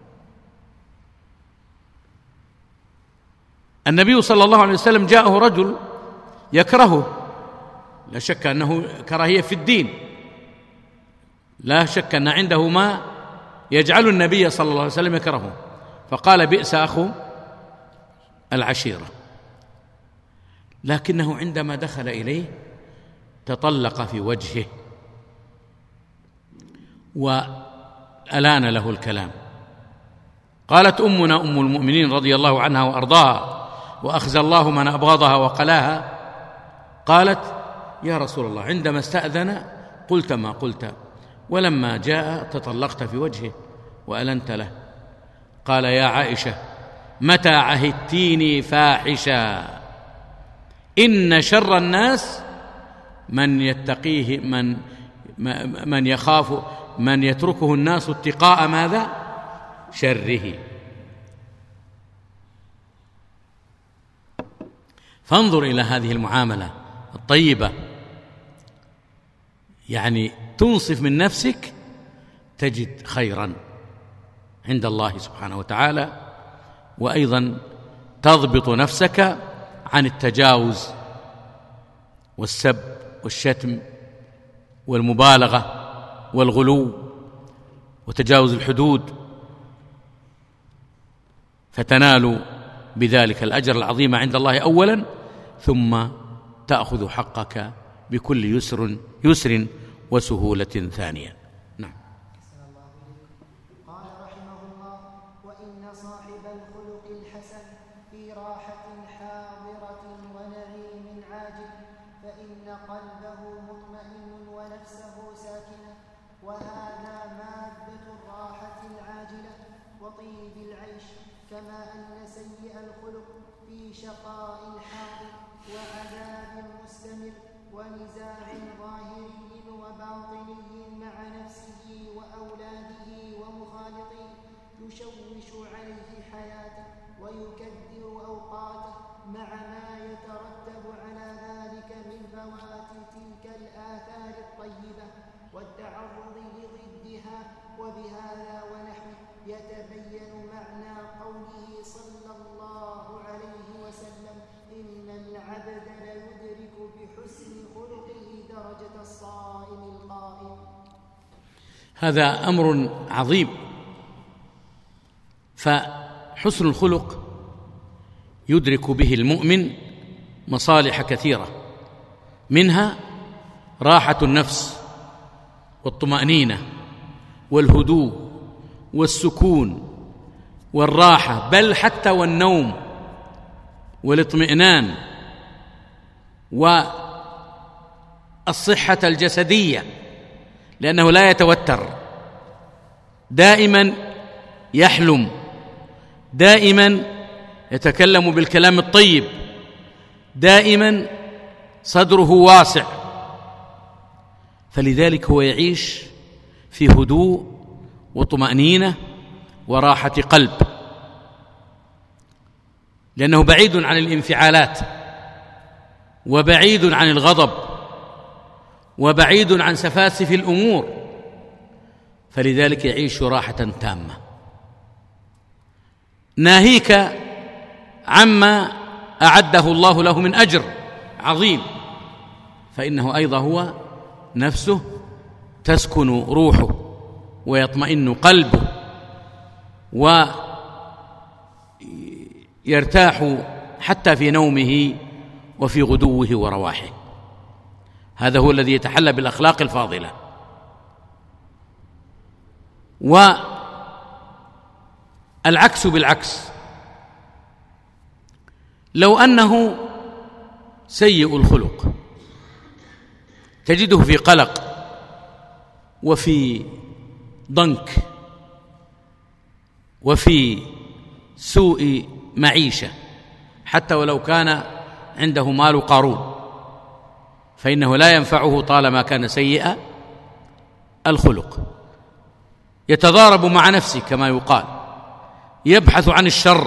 النبي صلى الله عليه وسلم جاءه رجل يكرهه، لا شك أنه كراهية في الدين، لا شك أن عنده ما يجعل النبي صلى الله عليه وسلم يكرهه، فقال بئس أخو العشيرة. لكنه عندما دخل إليه تطلق في وجهه وألان له الكلام. قالت أمنا أم المؤمنين رضي الله عنها وأرضاها وأخزى الله من أبغضها وقلاها، قالت يا رسول الله عندما استأذن قلت ما قلت، ولما جاء تطلقت في وجهه وألنت له. قال يا عائشة متى عهدتيني فاحشا؟ إن شر الناس من يتقيه من يخاف من يتركه الناس اتقاء ماذا؟ شره. فانظر إلى هذه المعاملة الطيبة، يعني تنصف من نفسك تجد خيرا عند الله سبحانه وتعالى، وأيضا تضبط نفسك عن التجاوز والسب والشتم والمبالغة والغلو وتجاوز الحدود، فتنال بذلك الأجر العظيم عند الله أولا، ثم تأخذ حقك بكل يسر وسهولة ثانية. نعم. قال رحمه الله: وإن صاحب الخلق الحسن في راحة حاضرة ونعيم عاجل، فإن قلبه مطمئن ونفسه ساكنة، وهذا مادة الراحة العاجلة وطيب العيش، كما أن سيء الخلق في شقاء حاضر وعذاب مستمر ونزاع ظاهري وباطني مع نفسه وأولاده ومخالطيه، يشوش عليه حياته ويكدر أوقاته، مع ما يترتب على ذلك من فوات تلك الآثار الطيبة والتعرض لضدها. وبهذا ونحوه يتبين معنى قوله صلى الله عليه وسلم: إن العبد ليدرك بحسن خلقه درجة الصائم القائم. هذا أمر عظيم، فحسن الخلق يدرك به المؤمن مصالح كثيرة، منها راحة النفس والطمأنينة والهدوء والسكون والراحة، بل حتى والنوم والاطمئنان والصحة الجسدية، لأنه لا يتوتر، دائما يحلم، دائما يتكلم بالكلام الطيب، دائما صدره واسع، فلذلك هو يعيش في هدوء وطمأنينة وراحة قلب، لأنه بعيد عن الانفعالات وبعيد عن الغضب وبعيد عن سفاسف الأمور، فلذلك يعيش راحة تامة. ناهيك عما أعده الله له من أجر عظيم، فإنه أيضا هو نفسه تسكن روحه ويطمئن قلبه ويرتاح حتى في نومه وفي غدوه ورواحه. هذا هو الذي يتحلى بالأخلاق الفاضلة. والعكس بالعكس، لو أنه سيء الخلق تجده في قلق وفي ضنك وفي سوء معيشة، حتى ولو كان عنده مال قارون، فإنه لا ينفعه طالما كان سيء الخلق. يتضارب مع نفسه كما يقال، يبحث عن الشر،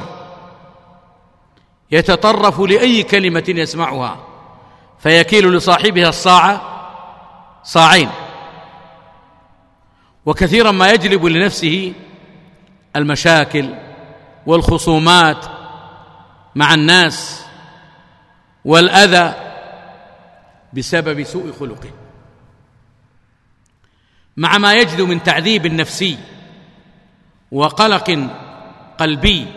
يتطرف لأي كلمة يسمعها فيكيل لصاحبها الصاع صاعين. وكثيرا ما يجلب لنفسه المشاكل والخصومات مع الناس والأذى بسبب سوء خلقه، مع ما يجد من تعذيب نفسي وقلق قلبي،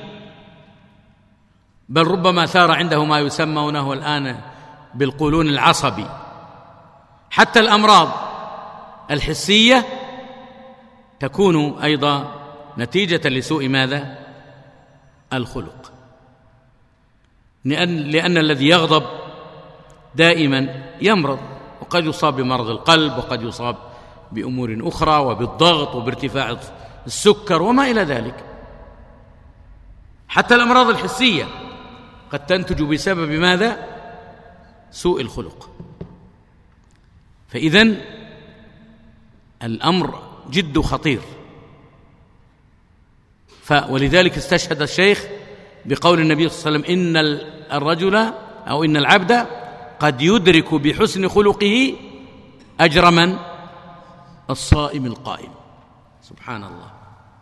بل ربما ثار عنده ما يسمونه الآن بالقولون العصبي. حتى الأمراض الحسية تكون أيضا نتيجة لسوء ماذا؟ الخلق. لأن الذي يغضب دائما يمرض، وقد يصاب بمرض القلب، وقد يصاب بأمور أخرى، وبالضغط، وبارتفاع السكر وما إلى ذلك. حتى الأمراض الحسية قد تنتج بسبب ماذا؟ سوء الخلق. فإذن الأمر جد خطير. ولذلك استشهد الشيخ بقول النبي صلى الله عليه وسلم: إن الرجل أو إن العبد قد يدرك بحسن خلقه أجر من؟ الصائم القائم. سبحان الله.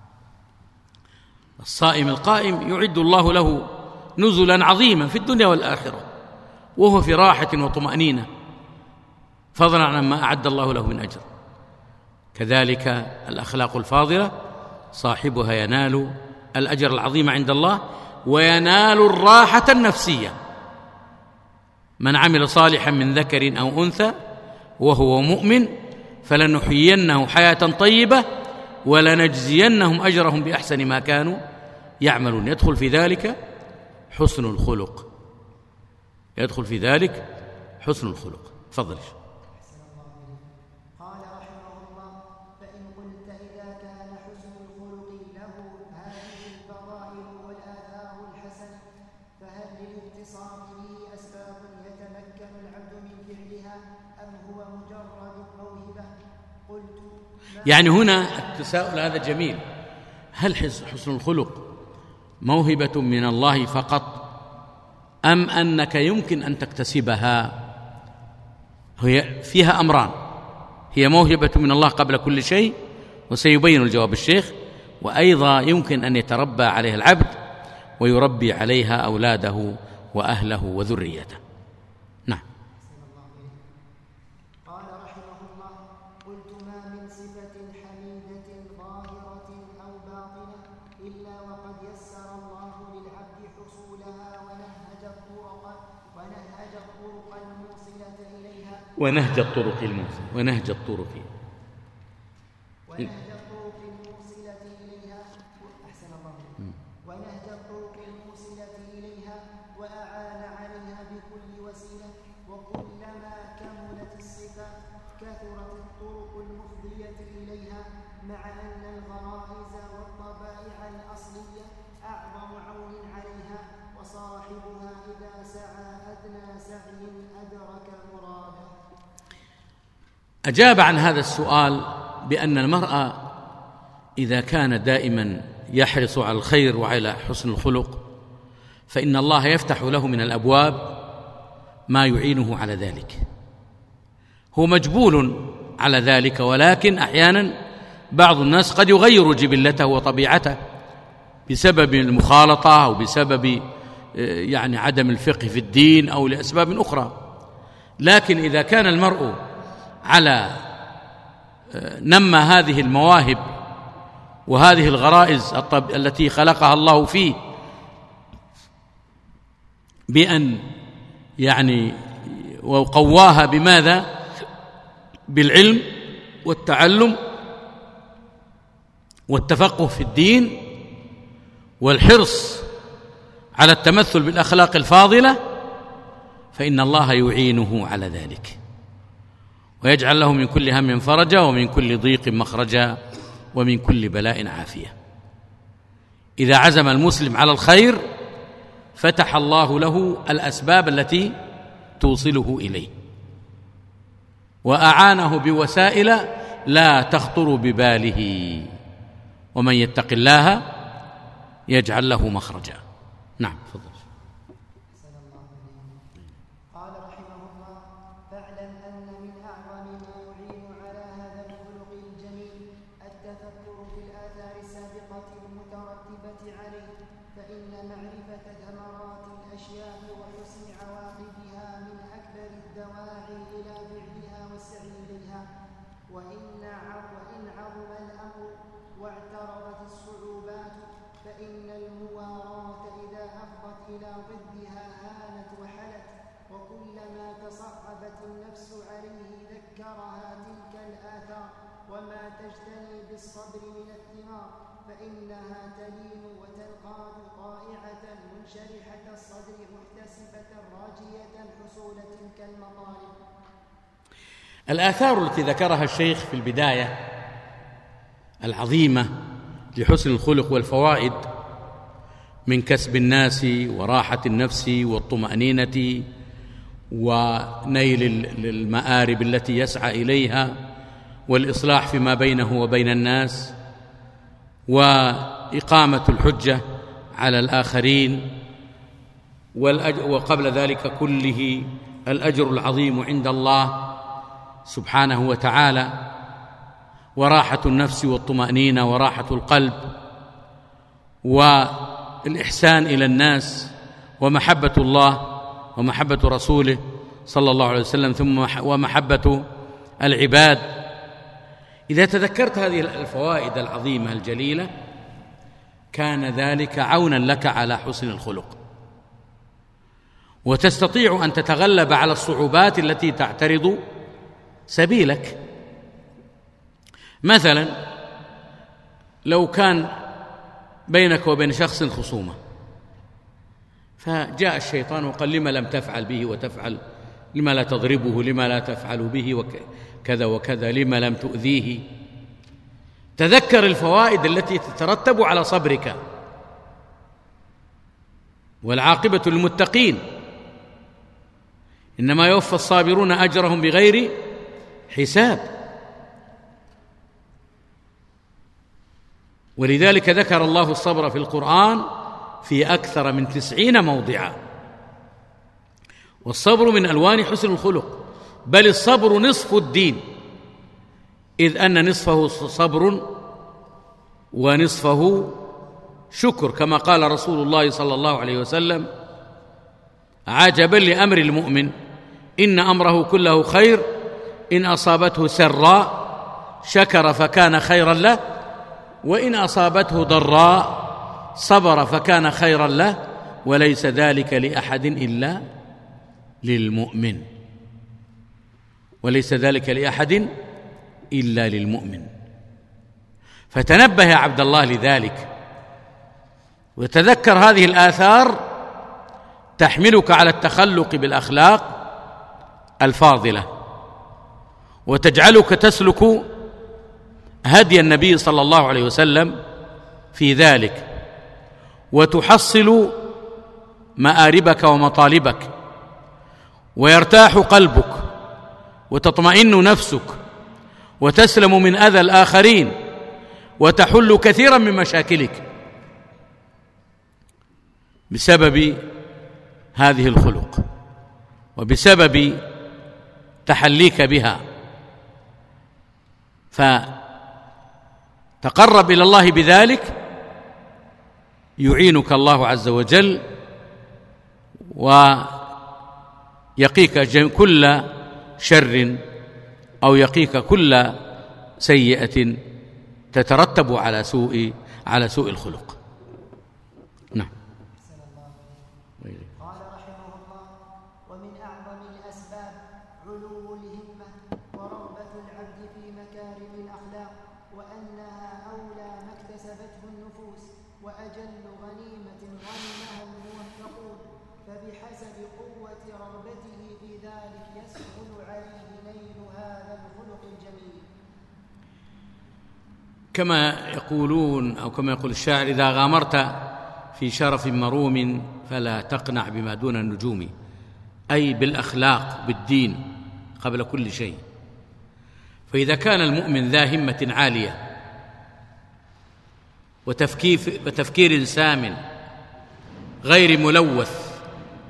الصائم القائم يعد الله له نزلا عظيما في الدنيا والآخرة، وهو في راحة وطمأنينة، فضلا عن ما أعد الله له من أجر. كذلك الأخلاق الفاضلة صاحبها ينال الأجر العظيم عند الله، وينال الراحة النفسية. من عمل صالحا من ذكر أو أنثى وهو مؤمن فلنحيينه حياة طيبة ولنجزينهم أجرهم بأحسن ما كانوا يعملون. يدخل في ذلك حسن الخلق، يدخل في ذلك حسن الخلق. تفضل. قال رحمه الله: فإن قلت إذا كان حسن الخلق له هذه الفضائل والآثار الحسنة، فهل للاتصاف به أسباب يتمكن العبد من فعلها، أم هو مجرد موهبة؟ قلت: يعني هنا التساؤل هذا جميل. هل حسن الخلق موهبة من الله فقط، أم أنك يمكن أن تكتسبها؟ هي فيها أمران: هي موهبة من الله قبل كل شيء، وسيبين الجواب الشيخ، وأيضا يمكن أن يتربى عليها العبد ويربي عليها أولاده وأهله وذريته. نعم. قال رحمه الله: قلت: ما من صفة حميدة ظاهرة أو باطنة إلا وقد يسر الله للعبد حصولها ونهج الطرق الموصلة إليها ونهج الطرق الموصلة إليها وأعان عليها بكل وسيلة. وكلما كملت الصفة كثرت الطرق المفضية إليها، مع أن الغرائز والطبائع الأصلية أعظم عون عليها، وصاحبها إذا سعى أدنى سعي أدرك مراده. أجاب عن هذا السؤال بأن المرء إذا كان دائما يحرص على الخير وعلى حسن الخلق، فإن الله يفتح له من الأبواب ما يعينه على ذلك. هو مجبول على ذلك، ولكن أحيانا بعض الناس قد يغير جبلته وطبيعته بسبب المخالطة أو بسبب يعني عدم الفقه في الدين أو لأسباب أخرى. لكن إذا كان المرء على نمى هذه المواهب وهذه الغرائز التي خلقها الله فيه بأن وقواها بماذا؟ بالعلم والتعلم والتفقه في الدين والحرص على التمثل بالأخلاق الفاضلة، فإن الله يعينه على ذلك ويجعل له من كل هم فرجا ومن كل ضيق مخرجا ومن كل بلاء عافية. إذا عزم المسلم على الخير فتح الله له الأسباب التي توصله إليه، وأعانه بوسائل لا تخطر بباله، ومن يتق الله يجعل له مخرجا. نعم، تفضل. قال رحمه الله: فاعلم أن من أعظم ما يعين على هذا الخلق الجميل التفكر في الآثار السابقة المترتبة عليه، فإن معرفة ثمرات الأشياء وحسن عواقبها من أكبر الدواعي إلى فعلها والسعي إليها. وإن عظم الأمر واعترضت الصعوبات فإن المواراة إذا أفضت إلى ضدها هانت وحلت، وكلما تصعبت النفس عليه ذكرها تلك الآثار وما تجتني بالصبر من الثمار، فإنها تلين وتنقاد طائعة منشرحة الصدر محتسبة راجية حصول تلك المطالب. الآثار التي ذكرها الشيخ في البداية العظيمة لحسن الخلق والفوائد من كسب الناس وراحة النفس والطمأنينة ونيل المآرب التي يسعى إليها والإصلاح فيما بينه وبين الناس وإقامة الحجة على الآخرين، وقبل ذلك كله الأجر العظيم عند الله سبحانه وتعالى، وراحة النفس والطمأنينة وراحة القلب والإحسان إلى الناس ومحبة الله ومحبة رسوله صلى الله عليه وسلم، ثم ومحبة العباد. إذا تذكرت هذه الفوائد العظيمة الجليلة كان ذلك عونا لك على حسن الخلق، وتستطيع أن تتغلب على الصعوبات التي تعترض سبيلك. مثلا لو كان بينك وبين شخص خصومة فجاء الشيطان وقال: لما لم تفعل به وتفعل، لما لا تضربه، لما لا تفعل به وكذا وكذا، لما لم تؤذيه. تذكر الفوائد التي تترتب على صبرك، والعاقبة للمتقين، إنما يوفى الصابرون أجرهم بغير حساب. ولذلك ذكر الله الصبر في القرآن في أكثر من 90 موضعا. والصبر من ألوان حسن الخلق، بل الصبر نصف الدين، إذ أن نصفه صبر ونصفه شكر، كما قال رسول الله صلى الله عليه وسلم: عجبا لأمر المؤمن إن أمره كله خير، إن أصابته سراء شكر فكان خيرا له، وإن أصابته ضراء صبر فكان خيرا له، وليس ذلك لأحد إلا للمؤمن، وليس ذلك لأحد إلا للمؤمن. فتنبه يا عبد الله لذلك، وتذكر هذه الآثار تحملك على التخلق بالأخلاق الفاضلة، وتجعلك تسلك هدي النبي صلى الله عليه وسلم في ذلك، وتحصل مآربك ومطالبك، ويرتاح قلبك وتطمئن نفسك وتسلم من أذى الآخرين وتحل كثيرا من مشاكلك بسبب هذه الخلق وبسبب تحليك بها. فتقرب إلى الله بذلك يعينك الله عز وجل ويقيك كل شر أو يقيك كل سيئة تترتب على سوء الخلق. نعم. قال رحمه الله: ومن أعظم الأسباب علو الهمة ورغبة العبد في مكارم الأخلاق، وأنها أولى ما اكتسبته النفوس وأجل غنيمة غنمها الموفقون، فبحسب قوة رغبته في ذلك يسهل عليه نيل هذا الخلق الجميل. كما يقولون أو كما يقول الشاعر: إذا غامرت في شرف مروم فلا تقنع بما دون النجوم، أي بالأخلاق بالدين قبل كل شيء. فإذا كان المؤمن ذا همة عالية وتفكير سام غير ملوث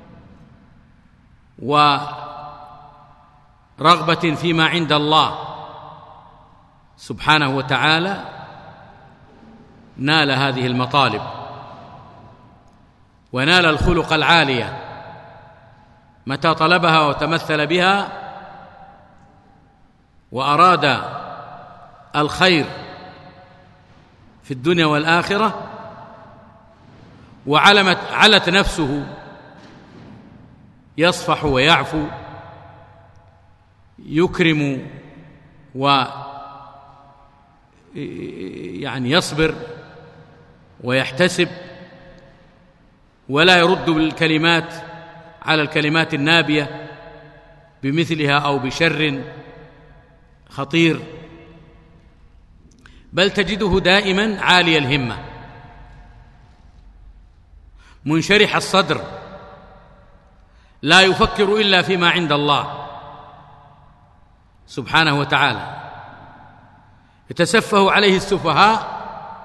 ورغبة فيما عند الله سبحانه وتعالى، نال هذه المطالب ونال الخلق العالية متى طلبها وتمثل بها وأراد الخير في الدنيا والآخرة، علت نفسه يصفح ويعفو، يكرم يصبر ويحتسب، ولا يرد بالكلمات على الكلمات النابية بمثلها أو بشر خطير، بل تجده دائما عالي الهمة منشرح الصدر، لا يفكر إلا فيما عند الله سبحانه وتعالى. يتسفه عليه السفهاء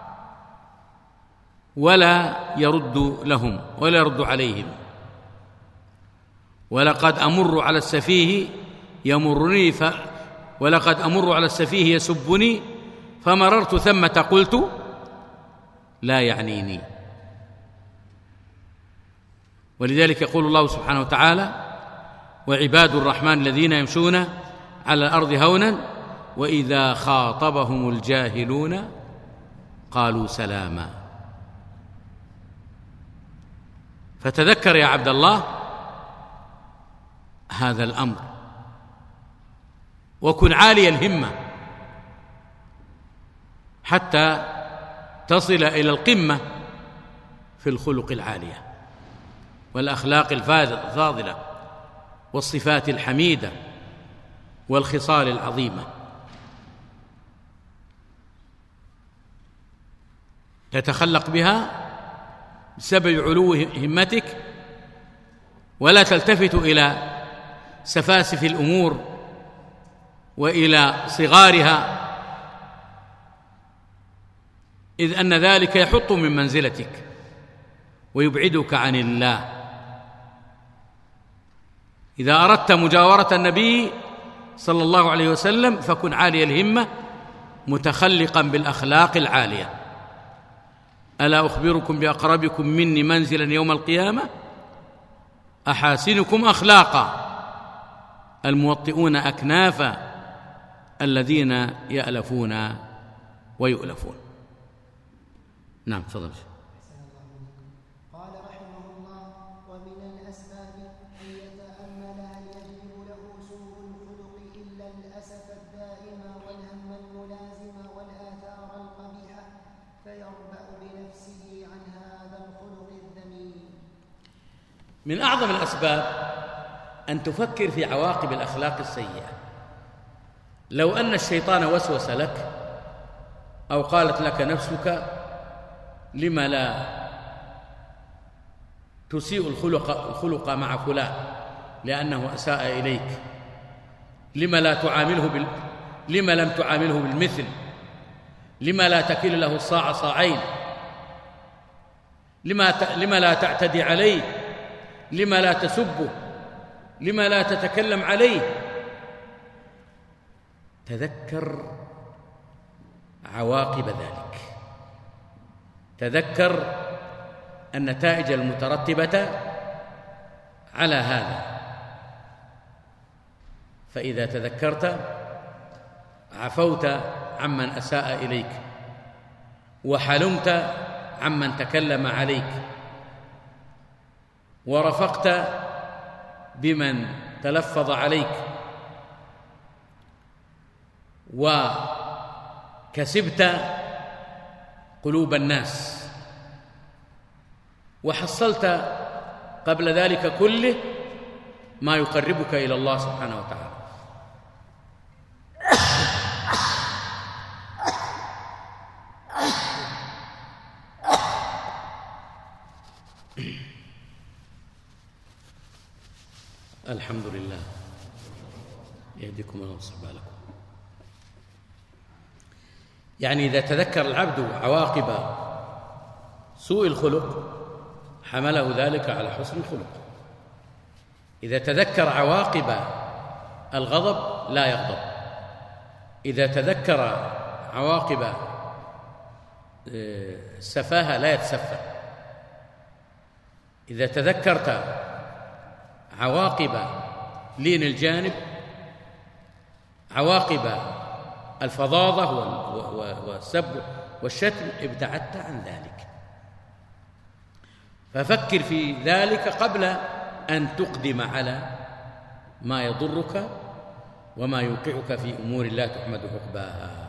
ولا يرد لهم ولا يرد عليهم. ولقد أمر على السفيه يمرني ولقد أمر على السفيه يسبني فمررت ثمة قلت لا يعنيني. ولذلك يقول الله سبحانه وتعالى: وعباد الرحمن الذين يمشون على الأرض هونا وإذا خاطبهم الجاهلون قالوا سلاما. فتذكر يا عبد الله هذا الأمر، وكن عالي الهمة حتى تصل إلى القمة في الخلق العالية والأخلاق الفاضلة والصفات الحميدة والخصال العظيمة. تتخلق بها بسبب علو همتك، ولا تلتفت إلى سفاسف الأمور وإلى صغارها، إذ أن ذلك يحط من منزلتك ويبعدك عن الله. إذا أردت مجاورة النبي صلى الله عليه وسلم فكن عالي الهمة متخلقا بالأخلاق العالية. ألا أخبركم بأقربكم مني منزلا يوم القيامة أحاسنكم أخلاقا الموطئون أكنافا الذين يألفون ويؤلفون. نعم تفضل. قال رحمه الله: ومن الأسباب أن يتأمل هل يجلب له سوء الخلق إلا الأسف الدائم والهم الملازم والآثار القبيحة، فيربأ بنفسه عن هذا الخلق الذميم. من أعظم الأسباب أن تفكر في عواقب الأخلاق السيئة. لو أن الشيطان وسوس لك أو قالت لك نفسك لما لا تسيء الخلق مع فلان لأنه أساء إليك، لما لم تعامله بالمثل، لما لا تكل له الصاع صاعين، لما لا تعتدي عليه، لما لا تسبه، لما لا تتكلم عليه. تذكر عواقب ذلك، تذكر النتائج المترتبة على هذا، فإذا تذكرت عفوت عمن أساء إليك وحلمت عمن تكلم عليك، ورفقت بمن تلفظ عليك، وكسبت قلوب الناس، وحصلت قبل ذلك كله ما يقربك إلى الله سبحانه وتعالى. الحمد لله، يهديكم الله ويصلح بالكم. يعني إذا تذكر العبد عواقب سوء الخلق حمله ذلك على حسن الخلق. إذا تذكر عواقب الغضب لا يغضب، إذا تذكر عواقب السفاهة لا يتسفه، إذا تذكرت عواقب لين الجانب، عواقب الفظاظة والسب والشتم، ابتعدت عن ذلك. ففكر في ذلك قبل أن تقدم على ما يضرك وما يوقعك في أمور لا تحمد عقباها.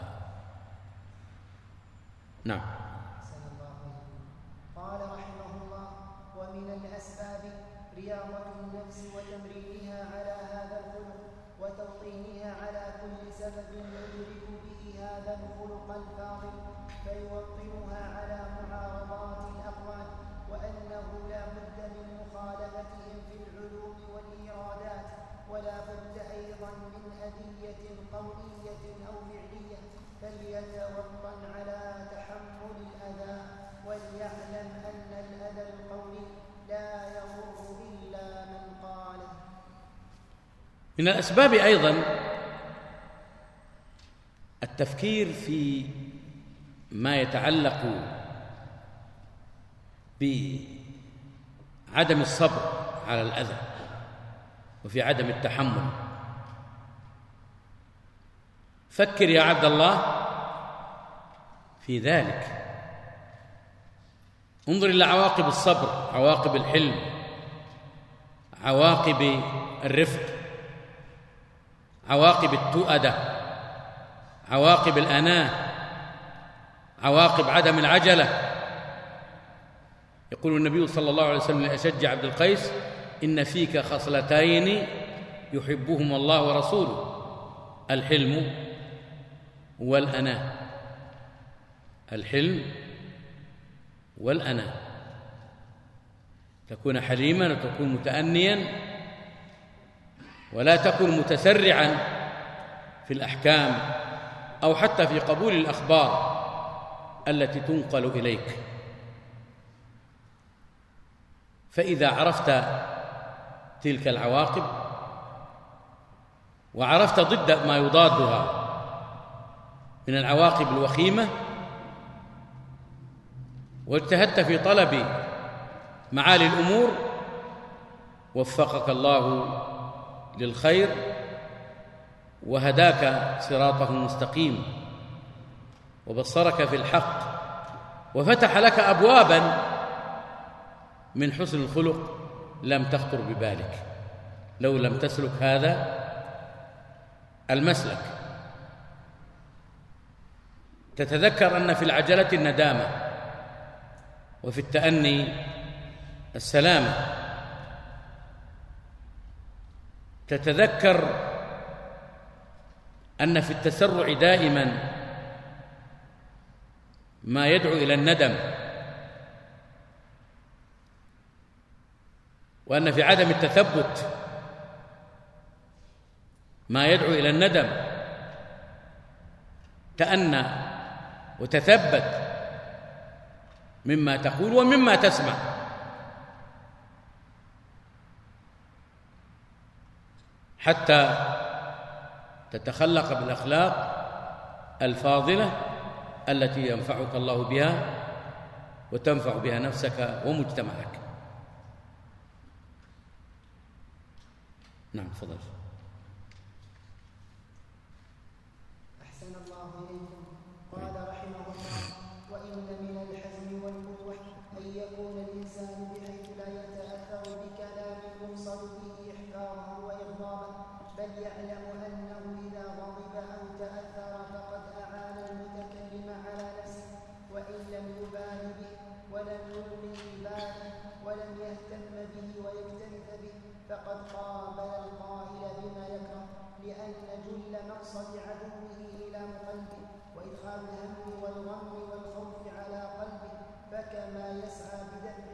نعم. قال رحمه الله: ومن الأسباب رياضة النفس وتمرينها على هذا الخلق وتوطينها على كل سبب يدرك به هذا الخلق الفاضل فيوطنها على معارضات الأقوال، وأنه لا بد من مخالفتهم في العلوم والإيرادات، ولا بد أيضا من أذية قولية أو فعلية، فليتوطن على تحمل الأذى، وليعلم أن الأذى القولي لا يضر إلا من قاله. من الأسباب أيضا التفكير في ما يتعلق بعدم الصبر على الأذى وفي عدم التحمل. فكر يا عبد الله في ذلك، انظر إلى عواقب الصبر، عواقب الحلم، عواقب الرفق، عواقب التؤدة، عواقب الأناة، عواقب عدم العجلة. يقول النبي صلى الله عليه وسلم لأشج عبد القيس: إن فيك خصلتين يحبهما الله ورسوله، الحلم والأناة. الحلم والأناة، تكون حليما وتكون متأنيا، ولا تكون متسرعا في الأحكام أو حتى في قبول الأخبار التي تنقل إليك. فإذا عرفت تلك العواقب وعرفت ضد ما يضادها من العواقب الوخيمة، واجتهدت في طلب معالي الأمور، وفقك الله للخير وهداك صراطه المستقيم وبصرك في الحق وفتح لك أبوابا من حسن الخلق لم تخطر ببالك لو لم تسلك هذا المسلك. تتذكر أن في العجلة الندامة، وفي التأني السلامة. تتذكر أن في التسرع دائما ما يدعو إلى الندم، وأن في عدم التثبت ما يدعو إلى الندم. تأنى وتثبت مما تقول ومما تسمع، حتى تتخلق بالأخلاق الفاضلة التي ينفعك الله بها وتنفع بها نفسك ومجتمعك. نعم، تفضل. أحسن الله إليكم. قال رحمه الله: وإن يعلم أنه إذا غضب أو تأثر فقد أعان المتكلم على نفسه وإن لم يبال به ولم يلقي باله ولم يهتم به ويكترث به فقد قابل القائل بما يكره، لأن جل مقصد عدوه إلى قلبه وإدخال الهم والغم والخوف على قلبه، فكما يسعى بدفع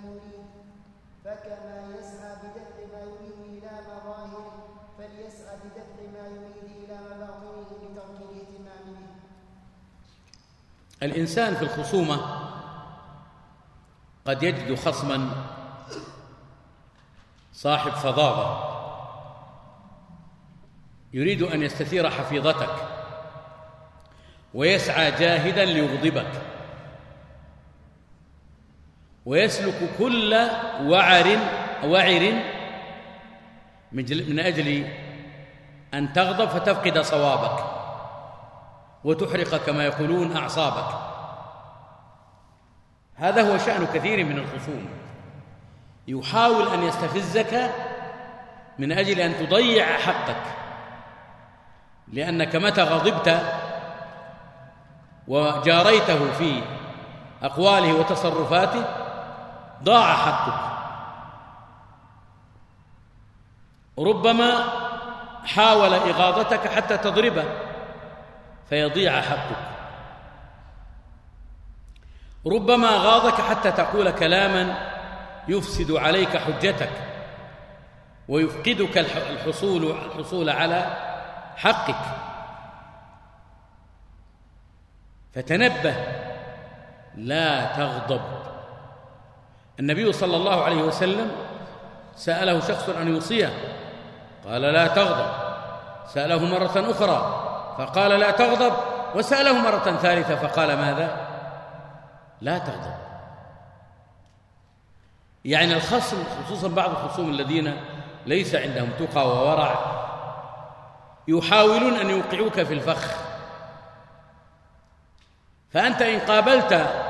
ما يريد إلى مظاهره فليسعى بدفع ما يريد إلى مباطنه بترك الاهتمام به. الإنسان في الخصومة قد يجد خصما صاحب فظاظة يريد أن يستثير حفيظتك ويسعى جاهدا ليغضبك ويسلك كل وعر من أجل أن تغضب فتفقد صوابك وتحرق كما يقولون أعصابك. هذا هو شأن كثير من الخصوم، يحاول أن يستفزك من أجل أن تضيع حقك، لأنك متى غضبت وجاريته في أقواله وتصرفاته ضاع حقك. ربما حاول إغاظتك حتى تضربه فيضيع حقك، ربما غاضك حتى تقول كلاما يفسد عليك حجتك ويفقدك الحصول على حقك. فتنبه، لا تغضب. النبي صلى الله عليه وسلم سأله شخص أن يوصيه قال لا تغضب، سأله مرة أخرى فقال لا تغضب، وسأله مرة ثالثة فقال ماذا؟ لا تغضب. يعني الخصم، خصوصا بعض الخصوم الذين ليس عندهم تقى وورع، يحاولون أن يوقعوك في الفخ، فأنت إن قابلت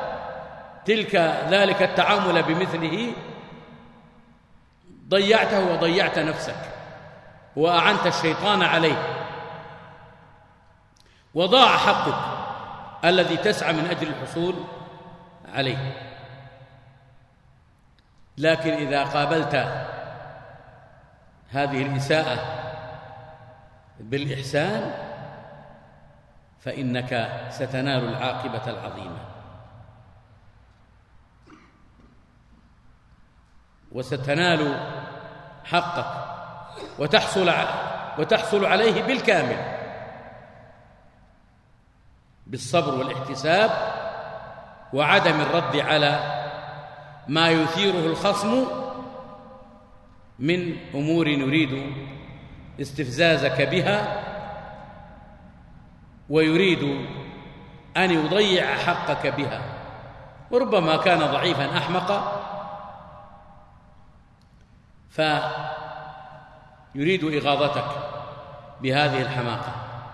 ذلك التعامل بمثله ضيعته وضيعت نفسك وأعنت الشيطان عليه وضاع حقك الذي تسعى من أجل الحصول عليه. لكن إذا قابلت هذه الإساءة بالإحسان فإنك ستنال العاقبة العظيمة وستنال حقك وتحصل عليه بالكامل بالصبر والاحتساب وعدم الرد على ما يثيره الخصم من أمور يريد استفزازك بها ويريد أن يضيع حقك بها، وربما كان ضعيفا أحمقا فيريد إغاظتك بهذه الحماقة.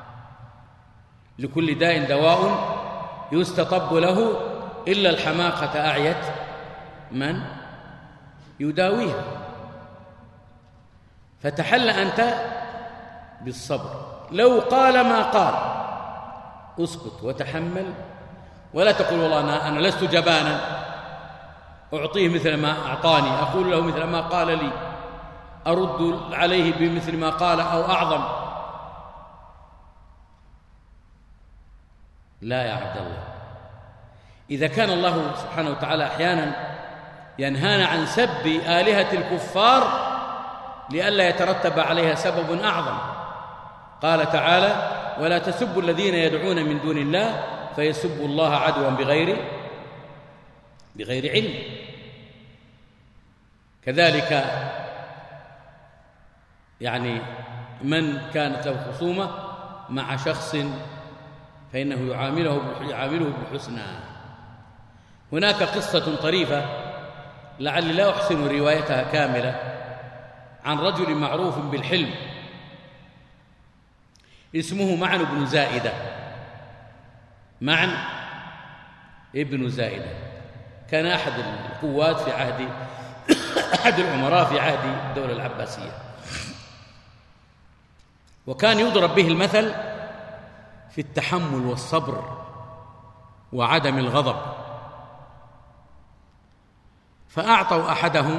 لكل داء دواء يستطب له إلا الحماقة أعيت من يداويها. فتحل أنت بالصبر. لو قال ما قال اسكت وتحمل، ولا تقول والله أنا لست جبانا أعطيه مثل ما أعطاني، أقول له مثل ما قال لي، أرد عليه بمثل ما قال أو أعظم. لا يا عبد الله، إذا كان الله سبحانه وتعالى أحيانا ينهانا عن سب آلهة الكفار لئلا يترتب عليها سبب أعظم. قال تعالى ولا تسبوا الذين يدعون من دون الله فيسبوا الله عدوا بغير علم. كذلك يعني من كانت له خصومة مع شخص فإنه يعامله بالحسنى. هناك قصة طريفة لعلي لا أحسن روايتها كاملة عن رجل معروف بالحلم اسمه معن بن زائدة. معن ابن زائدة كان أحد القوات في عهد أحد الأمراء في عهد الدولة العباسية. وكان يضرب به المثل في التحمل والصبر وعدم الغضب. فأعطوا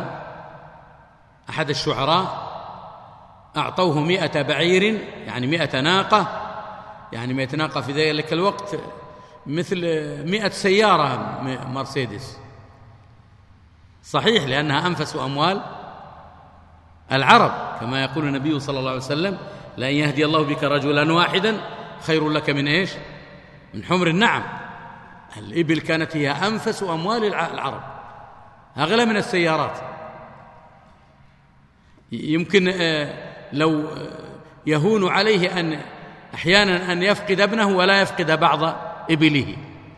أحد الشعراء أعطوه 100 بعير، يعني 100 ناقة، يعني 100 ناقة في ذلك الوقت مثل 100 سيارة مرسيدس، صحيح، لأنها أنفس أموال العرب، كما يقول النبي صلى الله عليه وسلم: لأن يهدي الله بك رجلا واحدا خير لك من إيش؟ من حمر النعم. الإبل كانت هي أنفس أموال العرب، أغلى من السيارات. يمكن لو يهون عليه أن أحيانا أن يفقد ابنه ولا يفقد بعض إبله،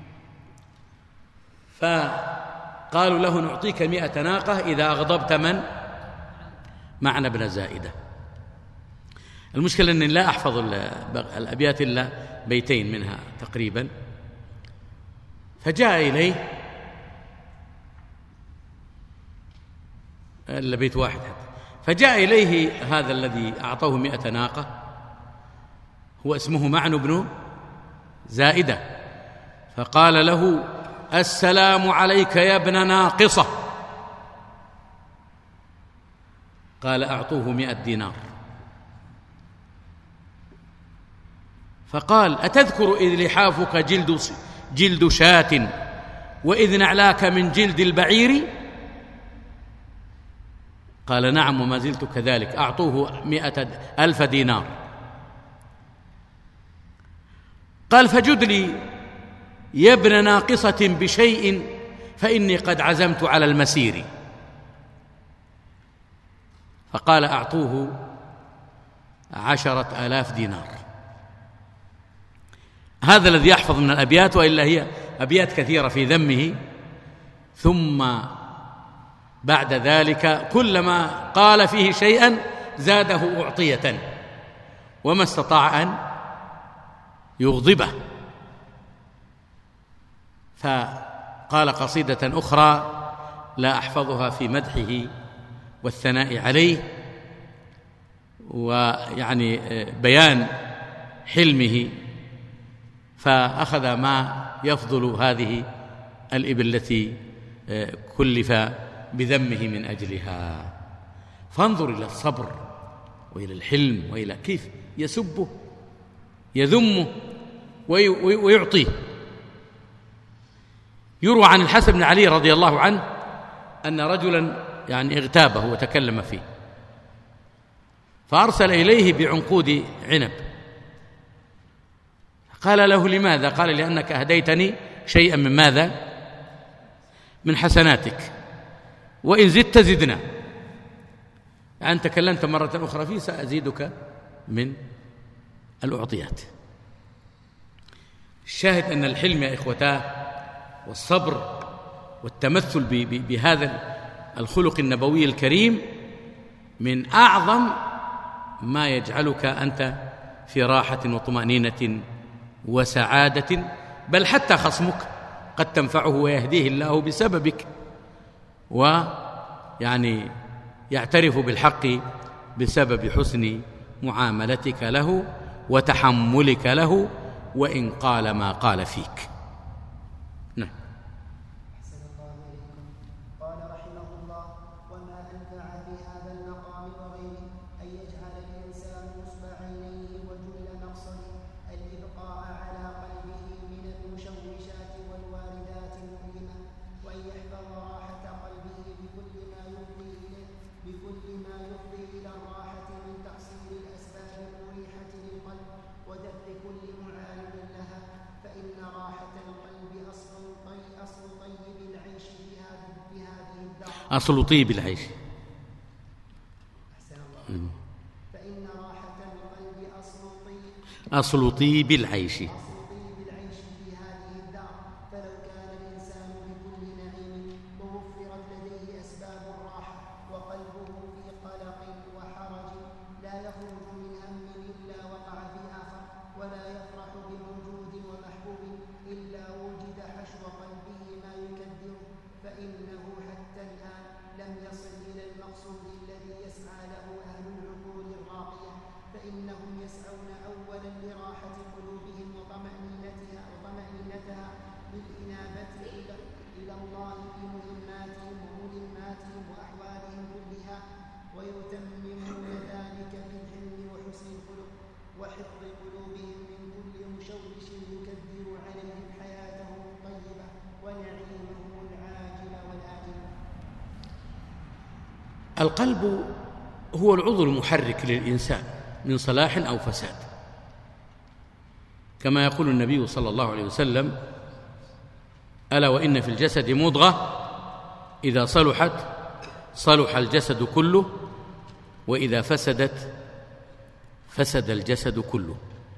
فقالوا له: نعطيك 100 ناقة إذا أغضبت من؟ معنى ابن زائدة. المشكلة أني لا أحفظ الأبيات إلا بيتين منها تقريبا. فجاء إليه إلا بيت واحد حتى. فجاء إليه هذا الذي أعطوه 100 ناقة، هو اسمه معن بن زائدة، فقال له: السلام عليك يا ابن ناقصة. قال: أعطوه 100 دينار. فقال: أتذكر إذ لحافك جلد شاة وإذ نعلاك من جلد البعير؟ قال: نعم وما زلت كذلك. أعطوه 100,000 دينار. قال: فجد لي يا ابن ناقصة بشيء فإني قد عزمت على المسير. فقال: أعطوه 10,000 دينار. هذا الذي يحفظ من الأبيات، وإلا هي أبيات كثيرة في ذمه. ثم بعد ذلك كلما قال فيه شيئا زاده أعطية، وما استطاع أن يغضبه. فقال قصيدة أخرى لا أحفظها في مدحه والثناء عليه، ويعني بيان حلمه، فأخذ ما يفضل هذه الإبل التي كلف بذمه من أجلها. فانظر إلى الصبر وإلى الحلم وإلى كيف يسبه يذمه ويعطيه. يروى عن الحسن بن علي رضي الله عنه أن رجلا يعني اغتابه وتكلم فيه، فأرسل إليه بعنقود عنب. قال له: لماذا؟ قال: لأنك أهديتني شيئا من ماذا؟ من حسناتك، وإن زدت زدنا، أن تكلمت مرة أخرى فيه سأزيدك من الأعطيات. الشاهد أن الحلم يا إخوتاه والصبر والتمثل بهذا الخلق النبوي الكريم من أعظم ما يجعلك أنت في راحة وطمأنينة وسعادة، بل حتى خصمك قد تنفعه ويهديه الله بسببك، ويعني يعترف بالحق بسبب حسن معاملتك له وتحملك له وإن قال ما قال فيك. نعم. أحسن الله إليكم. قال رحمه الله: وما أنفع في هذا المقام وغيره أن يجعل الإنسان نصب عينيه وجل مقصده الإبقاء على قلبه من المشوشات والواردات المؤلمة، وأن يحفظ راحة قلبه بكل ما يفضي إلى الراحة من تحصيل الأسباب المريحة للقلب ودفع كل معارض لها، فإن راحة القلب أصل طيب العيش في هذه الدار. أصل طيب العيش. أحسن الله. فإن راحة القلب أصل طيب العيش في هذه الدار، فلو كان الإنسان بكل نعيم ووفرت لديه أسباب الراحة وقلبه في قلق وحرج لا يخرج من هم إلا وقع في آخر، ولا يفرح بموجود ومحبوب إلا وجد حشو قلبه ما يكدره، فإنه حتى الآن لم يصل إلى المقصود الذي يسعى له أهل العقول الراقية، فإنهم يسعون ويتممون ذلك بالحلم وحسن الخلق وحفظ قلوبهم من كل مشوش يكدر عليهم حياتهم الطيبة ونعيمهم العاجل والآجل. القلب هو العضو المحرك للإنسان من صلاح أو فساد، كما يقول النبي صلى الله عليه وسلم: ألا وإن في الجسد مضغة إذا صلحت صلح الجسد كله وإذا فسدت فسد الجسد كله.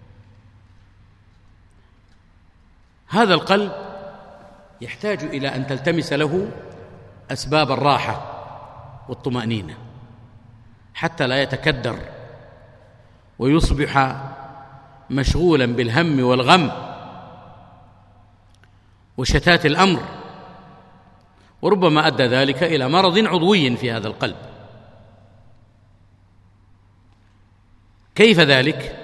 هذا القلب يحتاج إلى أن تلتمس له أسباب الراحة والطمأنينة حتى لا يتكدر ويصبح مشغولا بالهم والغم وشتات الأمر، وربما أدى ذلك إلى مرض عضوي في هذا القلب. كيف ذلك؟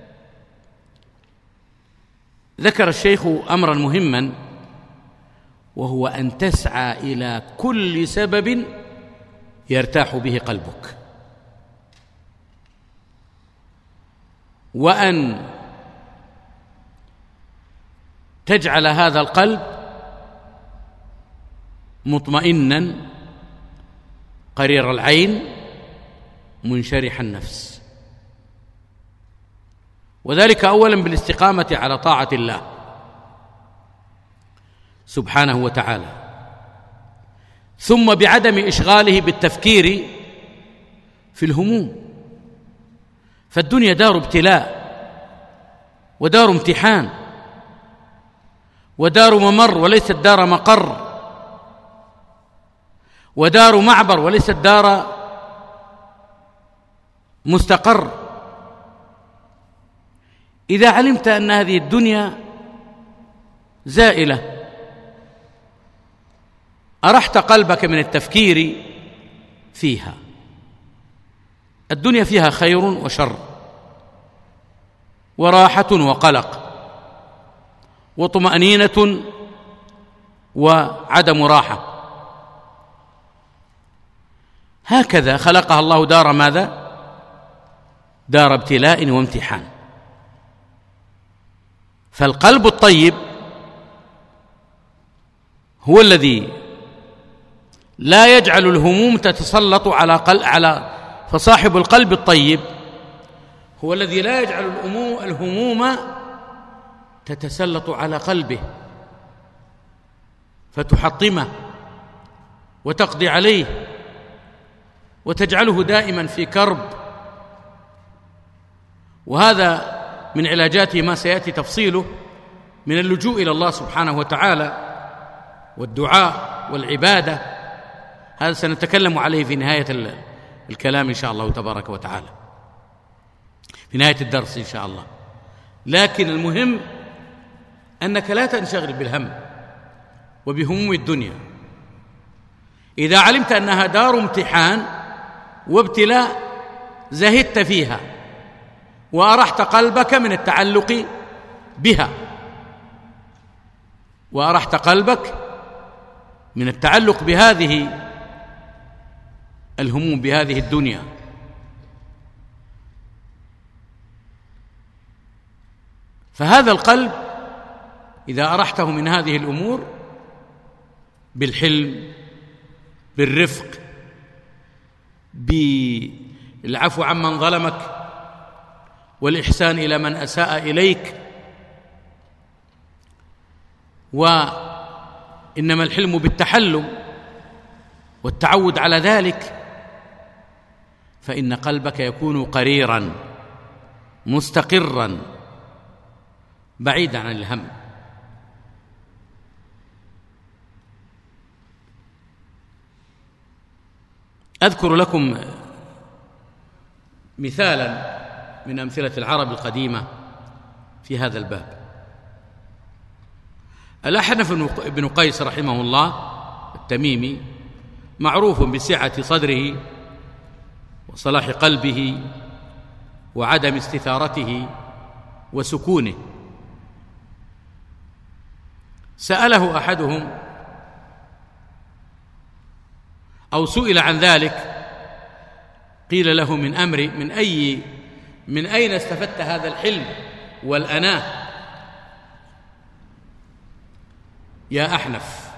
ذكر الشيخ أمرا مهما، وهو أن تسعى إلى كل سبب يرتاح به قلبك، وأن تجعل هذا القلب مطمئنا قرير العين منشرح النفس، وذلك أولا بالاستقامة على طاعة الله سبحانه وتعالى، ثم بعدم إشغاله بالتفكير في الهموم، فالدنيا دار ابتلاء ودار امتحان ودار ممر وليست دار مقر، ودار معبر وليست دار مستقر. إذا علمت أن هذه الدنيا زائلة أرحت قلبك من التفكير فيها. الدنيا فيها خير وشر وراحة وقلق وطمأنينة وعدم راحة، هكذا خلقها الله دار ماذا؟ دار ابتلاء وامتحان. فالقلب الطيب هو الذي لا يجعل الهموم تتسلط على فصاحب القلب الطيب هو الذي لا يجعل الهموم تتسلط على قلبه فتحطمه وتقضي عليه وتجعله دائما في كرب. وهذا من علاجاته ما سيأتي تفصيله من اللجوء إلى الله سبحانه وتعالى والدعاء والعبادة، هذا سنتكلم عليه في نهاية الكلام إن شاء الله تبارك وتعالى، في نهاية الدرس إن شاء الله. لكن المهم أنك لا تنشغل بالهم وبهموم الدنيا. إذا علمت أنها دار امتحان وابتلاء زهدت فيها وأرحت قلبك من التعلق بها، وأرحت قلبك من التعلق بهذه الهموم بهذه الدنيا. فهذا القلب إذا أرحته من هذه الأمور بالحلم بالرفق بالعفو عمن ظلمك والإحسان إلى من أساء إليك، وإنما الحلم بالتحلم والتعود على ذلك، فإن قلبك يكون قريرا مستقرا بعيدا عن الهم. أذكر لكم مثالا من أمثلة العرب القديمة في هذا الباب. الأحنف بن قيس رحمه الله التميمي معروف بسعة صدره وصلاح قلبه وعدم استثارته وسكونه. سأله أحدهم أو سئل عن ذلك قيل له من أمر من أين استفدت هذا الحلم والأناة يا أحنف؟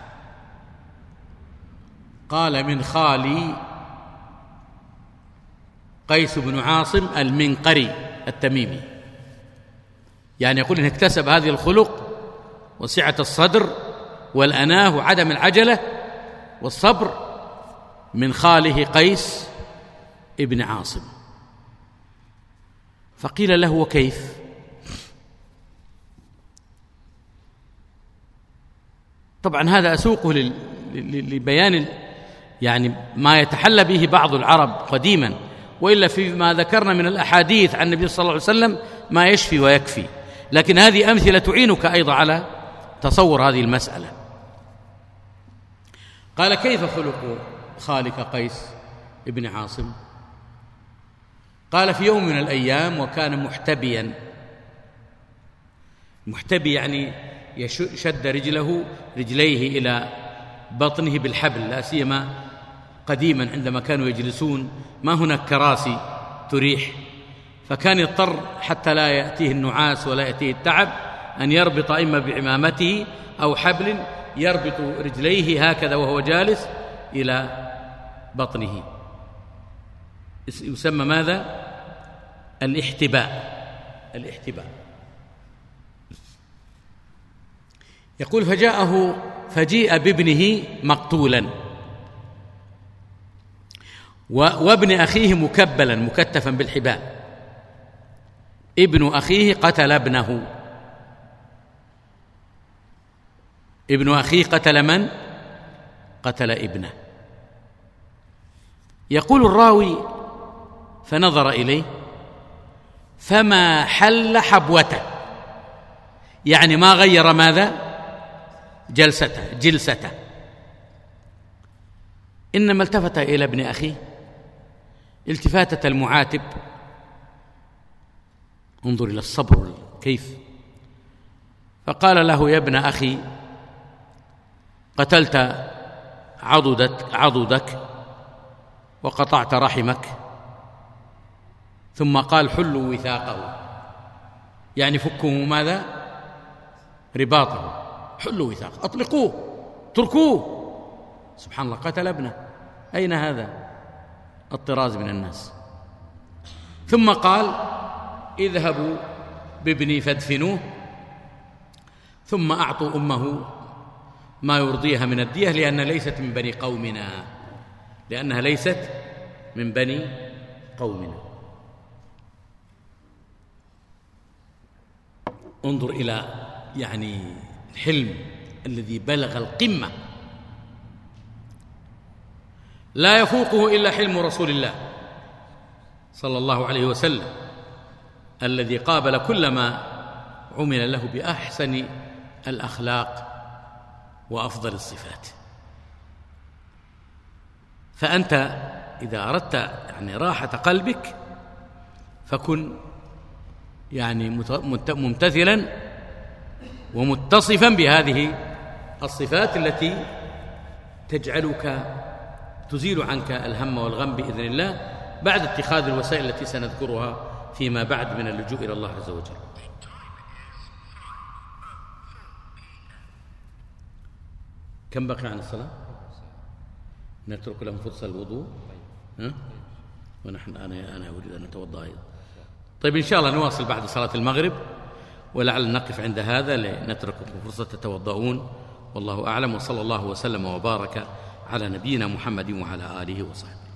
قال من خالي قيس بن عاصم المنقري التميمي. يعني يقول إنه اكتسب هذه الخلق وسعة الصدر والأناه وعدم العجلة والصبر من خاله قيس ابن عاصم. فقيل له وكيف؟ طبعا هذا أسوقه لبيان يعني ما يتحلى به بعض العرب قديما، وإلا فيما ذكرنا من الأحاديث عن النبي صلى الله عليه وسلم ما يشفي ويكفي، لكن هذه أمثلة تعينك أيضا على تصور هذه المسألة. قال كيف خلق خالك قيس ابن عاصم؟ قال في يوم من الأيام وكان محتبي يعني شد رجليه إلى بطنه بالحبل، لا سيما قديما عندما كانوا يجلسون ما هناك كراسي تريح، فكان يضطر حتى لا يأتيه النعاس ولا يأتيه التعب أن يربط إما بعمامته أو حبل يربط رجليه هكذا وهو جالس إلى بطنه، يسمى ماذا؟ الاحتباء. يقول فجيء بابنه مقتولا وابن أخيه مكبلا مكتفا بالحبال. ابن أخيه قتل ابنه. ابن أخيه قتل من؟ قتل ابنه. يقول الراوي فنظر إليه فما حل حبوته، يعني ما غير ماذا؟ جلسته، إنما التفت إلى ابن أخيه التفاتة المعاتب. انظر إلى الصبر كيف. فقال له يا ابن أخي قتلت عضدك وقطعت رحمك، ثم قال حلوا وثاقه، يعني فكوا ماذا؟ رباطه، حلوا وثاقه، أطلقوه، تركوه. سبحان الله، قتل ابنه. أين هذا الطراز من الناس؟ ثم قال اذهبوا بابني فادفنوه، ثم أعطوا أمه ما يرضيها من الدية لأنها ليست من بني قومنا. انظر إلى يعني الحلم الذي بلغ القمة، لا يفوقه إلا حلم رسول الله صلى الله عليه وسلم الذي قابل كل ما عمل له بأحسن الأخلاق وأفضل الصفات. فأنت إذا أردت يعني راحة قلبك فكن يعني ممتثلا ومتصفا بهذه الصفات التي تزيل عنك الهم والغم بإذن الله، بعد اتخاذ الوسائل التي سنذكرها فيما بعد من اللجوء إلى الله عز وجل. كم بقي عن الصلاة؟ نترك لهم فرصة الوضوء، ونحن أنا أريد أن نتوضأ أيضا. طيب إن شاء الله نواصل بعد صلاة المغرب، ولعل نقف عند هذا لنترككم فرصة تتوضؤون، والله أعلم. وصلى الله وسلم وبارك على نبينا محمد وعلى آله وصحبه.